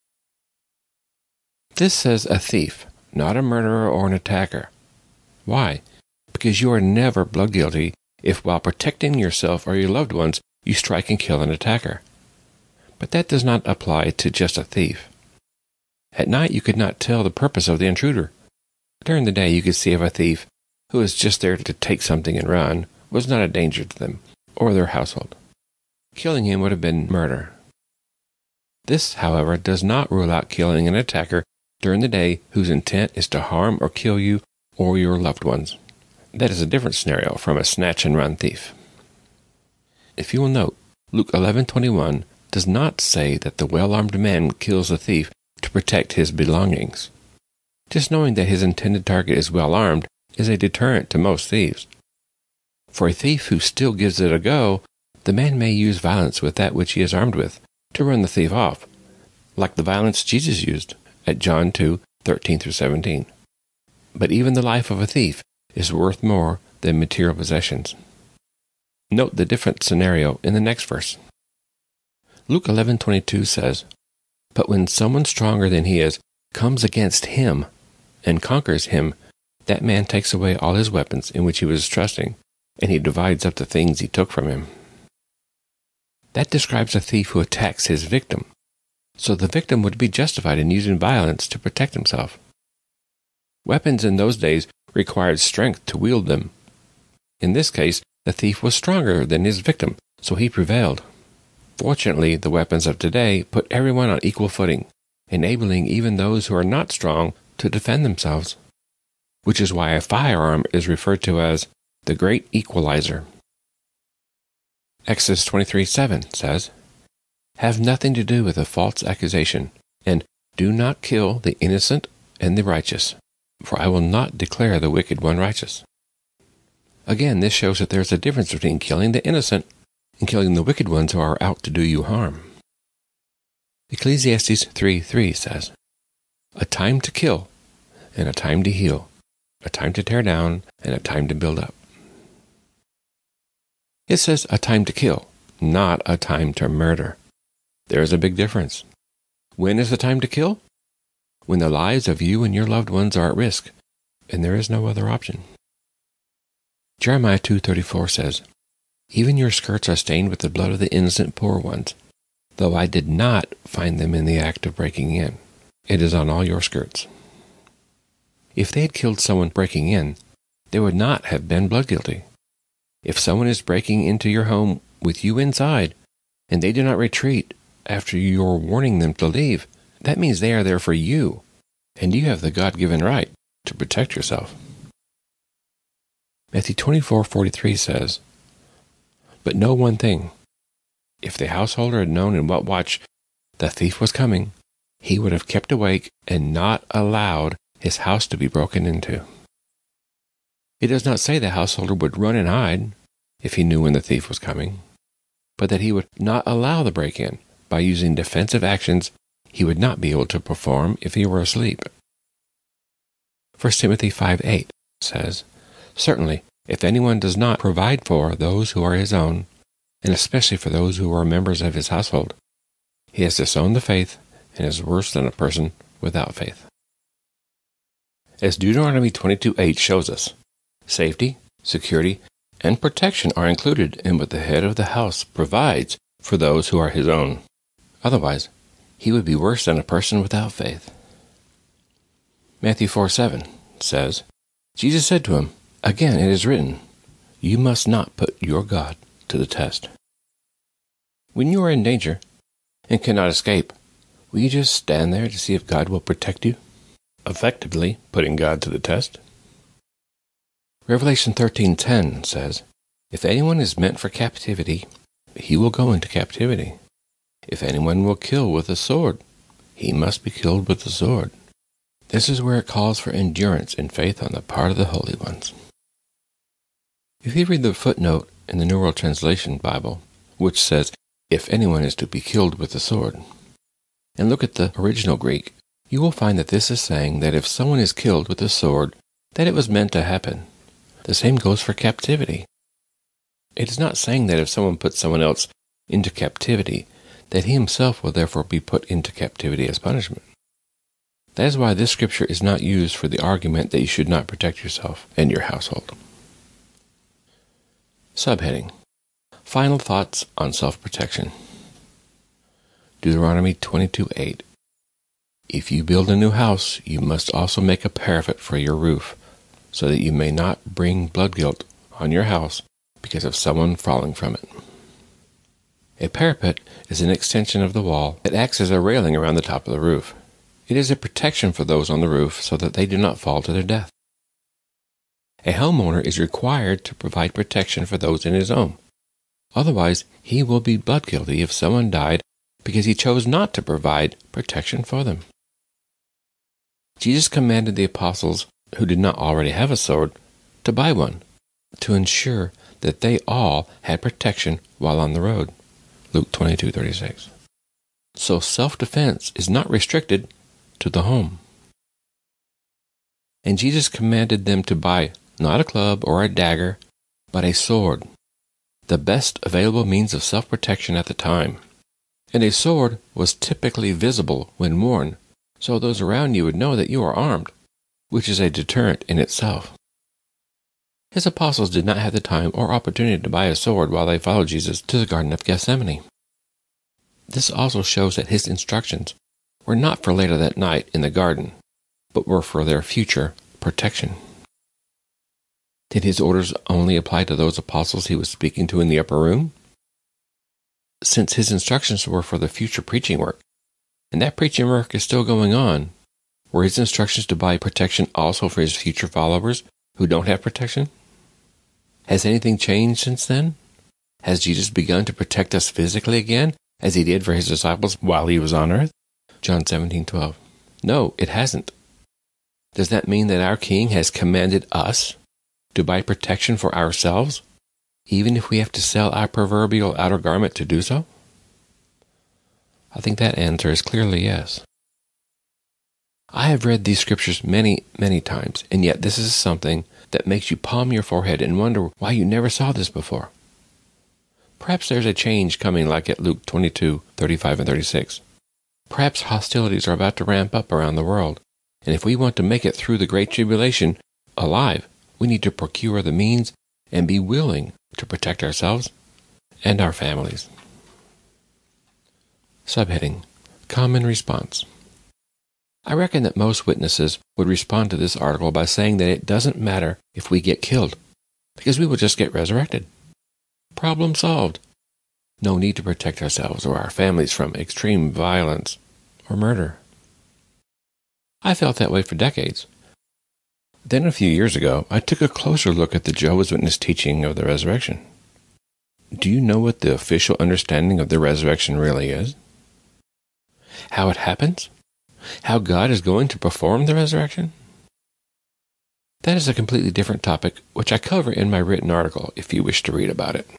This says a thief, not a murderer or an attacker. Why? Because you are never blood guilty if while protecting yourself or your loved ones, you strike and kill an attacker. But that does not apply to just a thief. At night you could not tell the purpose of the intruder. During the day you could see if a thief, who was just there to take something and run, was not a danger to them or their household. Killing him would have been murder. This, however, does not rule out killing an attacker during the day whose intent is to harm or kill you or your loved ones. That is a different scenario from a snatch-and-run thief. If you will note, Luke 11:21 does not say that the well-armed man kills the thief to protect his belongings. Just knowing that his intended target is well-armed is a deterrent to most thieves. For a thief who still gives it a go, the man may use violence with that which he is armed with to run the thief off, like the violence Jesus used at John 2:13-17. But even the life of a thief is worth more than material possessions. Note the different scenario in the next verse. Luke 11:22 says, "But when someone stronger than he is comes against him and conquers him, that man takes away all his weapons in which he was trusting, and he divides up the things he took from him." That describes a thief who attacks his victim, so the victim would be justified in using violence to protect himself. Weapons in those days required strength to wield them. In this case, the thief was stronger than his victim, so he prevailed. Fortunately, the weapons of today put everyone on equal footing, enabling even those who are not strong to defend themselves, which is why a firearm is referred to as the great equalizer. Exodus 23:7 says, "Have nothing to do with a false accusation, and do not kill the innocent and the righteous, for I will not declare the wicked one righteous." Again, this shows that there is a difference between killing the innocent and killing the wicked ones who are out to do you harm. Ecclesiastes 3:3 says, "A time to kill and a time to heal, a time to tear down and a time to build up." It says a time to kill, not a time to murder. There is a big difference. When is the time to kill? When the lives of you and your loved ones are at risk, and there is no other option. Jeremiah 2:34 says, "Even your skirts are stained with the blood of the innocent poor ones, though I did not find them in the act of breaking in. It is on all your skirts." If they had killed someone breaking in, they would not have been blood guilty. If someone is breaking into your home with you inside, and they do not retreat after you're warning them to leave, that means they are there for you, and you have the God-given right to protect yourself. Matthew 24:43 says, "But know one thing, if the householder had known in what watch the thief was coming, he would have kept awake and not allowed his house to be broken into." It does not say the householder would run and hide if he knew when the thief was coming, but that he would not allow the break-in by using defensive actions he would not be able to perform if he were asleep. 1 Timothy 5:8 says, "Certainly, if anyone does not provide for those who are his own, and especially for those who are members of his household, he has disowned the faith and is worse than a person without faith." As Deuteronomy 22:8 shows us, safety, security, and protection are included in what the head of the house provides for those who are his own. Otherwise, he would be worse than a person without faith. Matthew 4:7 says, "Jesus said to him, 'Again it is written, you must not put your God to the test.'" When you are in danger and cannot escape, will you just stand there to see if God will protect you? Effectively putting God to the test. Revelation 13:10 says, "If anyone is meant for captivity, he will go into captivity. If anyone will kill with a sword, he must be killed with the sword." This is where it calls for endurance and faith on the part of the holy ones. If you read the footnote in the New World Translation Bible, which says, "If anyone is to be killed with the sword," and look at the original Greek, you will find that this is saying that if someone is killed with a sword, that it was meant to happen. The same goes for captivity. It is not saying that if someone puts someone else into captivity, that he himself will therefore be put into captivity as punishment. That is why this scripture is not used for the argument that you should not protect yourself and your household. Subheading: Final thoughts on self-protection. Deuteronomy 22:8. "If you build a new house, you must also make a parapet for your roof, so that you may not bring blood guilt on your house because of someone falling from it." A parapet is an extension of the wall that acts as a railing around the top of the roof. It is a protection for those on the roof so that they do not fall to their death. A homeowner is required to provide protection for those in his home. Otherwise, he will be blood guilty if someone died because he chose not to provide protection for them. Jesus commanded the apostles who did not already have a sword to buy one, to ensure that they all had protection while on the road. Luke 22:36. So self-defense is not restricted to the home. And Jesus commanded them to buy not a club or a dagger, but a sword, the best available means of self-protection at the time. And a sword was typically visible when worn, so those around you would know that you are armed, which is a deterrent in itself. His apostles did not have the time or opportunity to buy a sword while they followed Jesus to the Garden of Gethsemane. This also shows that his instructions were not for later that night in the garden, but were for their future protection. Did his orders only apply to those apostles he was speaking to in the upper room? since his instructions were for the future preaching work. And that preaching work is still going on. Were his instructions to buy protection also for his future followers who don't have protection? Has anything changed since then? Has Jesus begun to protect us physically again, as he did for his disciples while he was on earth? John 17:12. No, it hasn't. Does that mean that our King has commanded us to buy protection for ourselves, even if we have to sell our proverbial outer garment to do so? I think that answer is clearly yes. I have read these scriptures many, many times, and yet this is something that makes you palm your forehead and wonder why you never saw this before. Perhaps there's a change coming like at Luke 22:35 and 36. Perhaps hostilities are about to ramp up around the world, and if we want to make it through the Great Tribulation alive, we need to procure the means and be willing to protect ourselves and our families. Subheading: Common Response. I reckon that most witnesses would respond to this article by saying that it doesn't matter if we get killed, because we will just get resurrected. Problem solved. No need to protect ourselves or our families from extreme violence or murder. I felt that way for decades. Then a few years ago, I took a closer look at the Jehovah's Witness teaching of the resurrection. Do you know what the official understanding of the resurrection really is? How it happens? How God is going to perform the resurrection? That is a completely different topic, which I cover in my written article if you wish to read about it.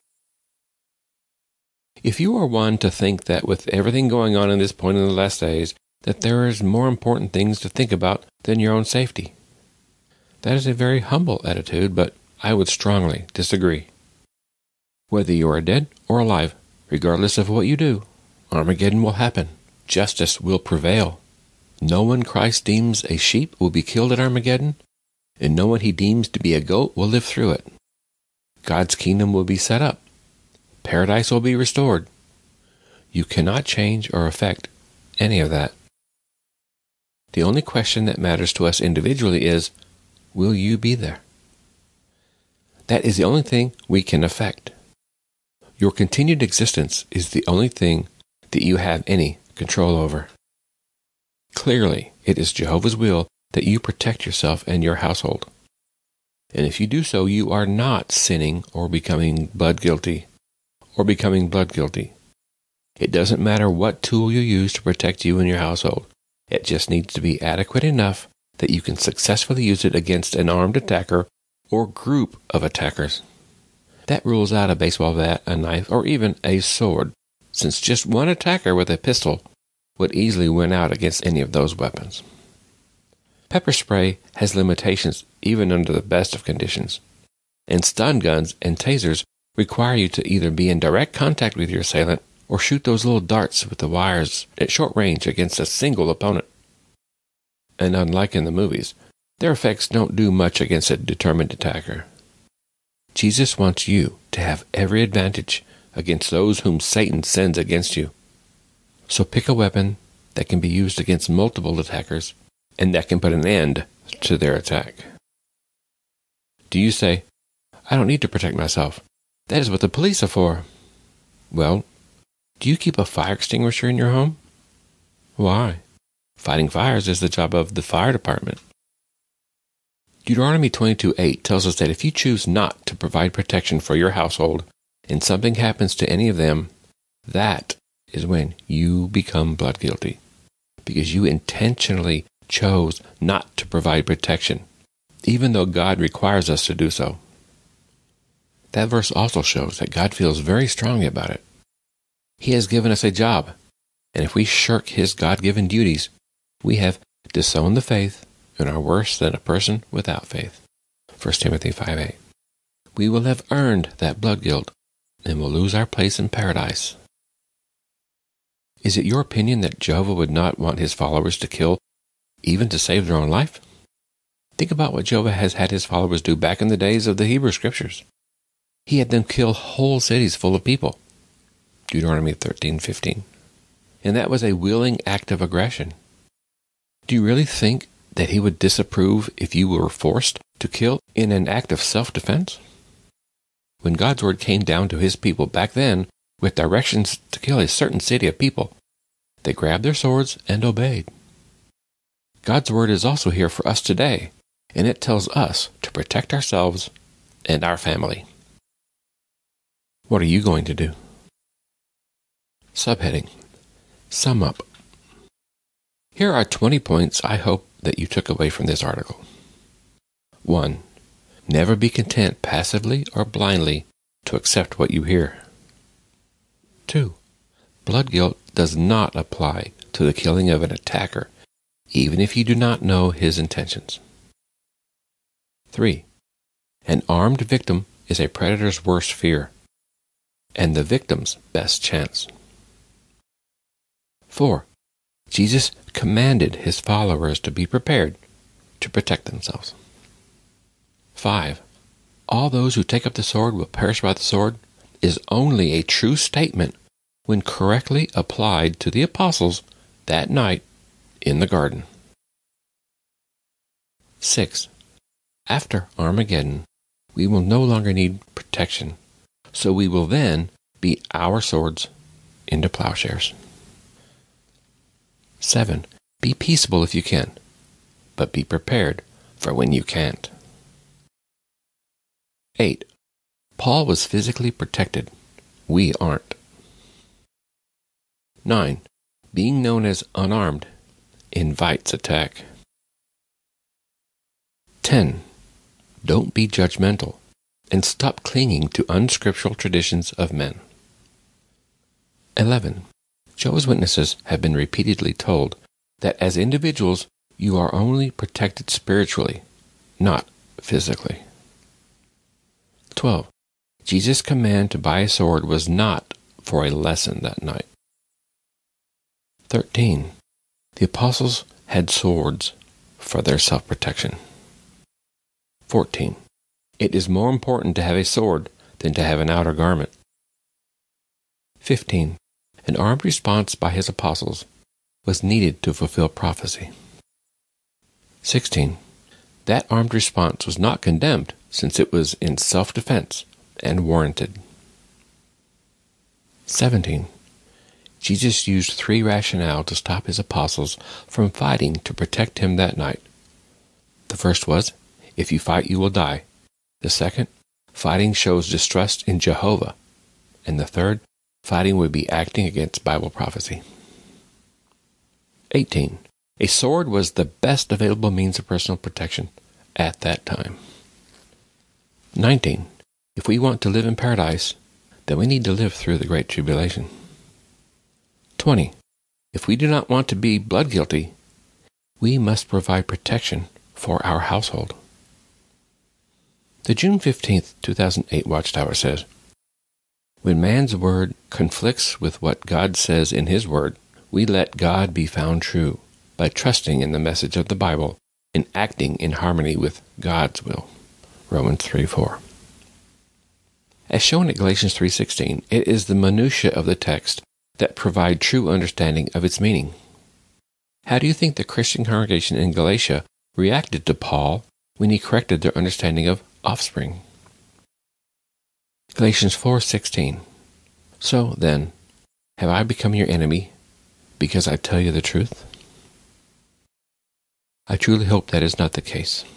If you are one to think that with everything going on in this point in the last days, that there is more important things to think about than your own safety, that is a very humble attitude, but I would strongly disagree. Whether you are dead or alive, regardless of what you do, Armageddon will happen. Justice will prevail. No one Christ deems a sheep will be killed at Armageddon, and no one he deems to be a goat will live through it. God's kingdom will be set up. Paradise will be restored. You cannot change or affect any of that. The only question that matters to us individually is, will you be there? That is the only thing we can affect. Your continued existence is the only thing that you have any control over. Clearly, it is Jehovah's will that you protect yourself and your household. And if you do so, you are not sinning or becoming blood guilty. It doesn't matter what tool you use to protect you and your household. It just needs to be adequate enough that you can successfully use it against an armed attacker or group of attackers. That rules out a baseball bat, a knife, or even a sword, since just one attacker with a pistol would easily win out against any of those weapons. Pepper spray has limitations even under the best of conditions, and stun guns and tasers require you to either be in direct contact with your assailant or shoot those little darts with the wires at short range against a single opponent. And unlike in the movies, their effects don't do much against a determined attacker. Jesus wants you to have every advantage against those whom Satan sends against you. So pick a weapon that can be used against multiple attackers and that can put an end to their attack. Do you say, I don't need to protect myself. That is what the police are for. Well, do you keep a fire extinguisher in your home? Why? Fighting fires is the job of the fire department. Deuteronomy 22:8 tells us that if you choose not to provide protection for your household and something happens to any of them, that is when you become blood guilty, because you intentionally chose not to provide protection, even though God requires us to do so. That verse also shows that God feels very strongly about it. He has given us a job, and if we shirk His God-given duties, we have disowned the faith and are worse than a person without faith. 1 Timothy 5:8. We will have earned that blood guilt and will lose our place in paradise. Is it your opinion that Jehovah would not want his followers to kill, even to save their own life? Think about what Jehovah has had his followers do back in the days of the Hebrew Scriptures. He had them kill whole cities full of people. Deuteronomy 13:15. And that was a willing act of aggression. Do you really think that he would disapprove if you were forced to kill in an act of self-defense? When God's word came down to his people back then, with directions to kill a certain city of people, they grabbed their swords and obeyed. God's word is also here for us today, and it tells us to protect ourselves and our family. What are you going to do? Subheading: Sum up. Here are 20 points I hope that you took away from this article. 1. Never be content passively or blindly to accept what you hear. 2. Blood guilt does not apply to the killing of an attacker, even if you do not know his intentions. 3. An armed victim is a predator's worst fear, and the victim's best chance. 4. Jesus commanded his followers to be prepared to protect themselves. 5. All those who take up the sword will perish by the sword is only a true statement when correctly applied to the apostles that night in the garden. 6. After Armageddon, we will no longer need protection, so we will then beat our swords into plowshares. 7. Be peaceable if you can, but be prepared for when you can't. 8. Paul was physically protected. We aren't. 9. Being known as unarmed invites attack. 10. Don't be judgmental and stop clinging to unscriptural traditions of men. 11. Jehovah's Witnesses have been repeatedly told that as individuals you are only protected spiritually, not physically. 12. Jesus' command to buy a sword was not for a lesson that night. 13. The apostles had swords for their self-protection. 14. It is more important to have a sword than to have an outer garment. 15. An armed response by his apostles was needed to fulfill prophecy. 16. That armed response was not condemned since it was in self-defense and warranted. 17. Jesus used 3 rationale to stop his apostles from fighting to protect him that night. The first was, if you fight, you will die. The second, fighting shows distrust in Jehovah. And the third, fighting would be acting against Bible prophecy. 18. A sword was the best available means of personal protection at that time. 19. If we want to live in paradise, then we need to live through the Great Tribulation. 20. If we do not want to be blood guilty, we must provide protection for our household. The June 15, 2008 Watchtower says, when man's word conflicts with what God says in his word, we let God be found true by trusting in the message of the Bible and acting in harmony with God's will. Romans 3:4. As shown at Galatians 3:16, it is the minutiae of the text that provide true understanding of its meaning. How do you think the Christian congregation in Galatia reacted to Paul when he corrected their understanding of offspring? Galatians 4:16. So then, have I become your enemy because I tell you the truth? I truly hope that is not the case.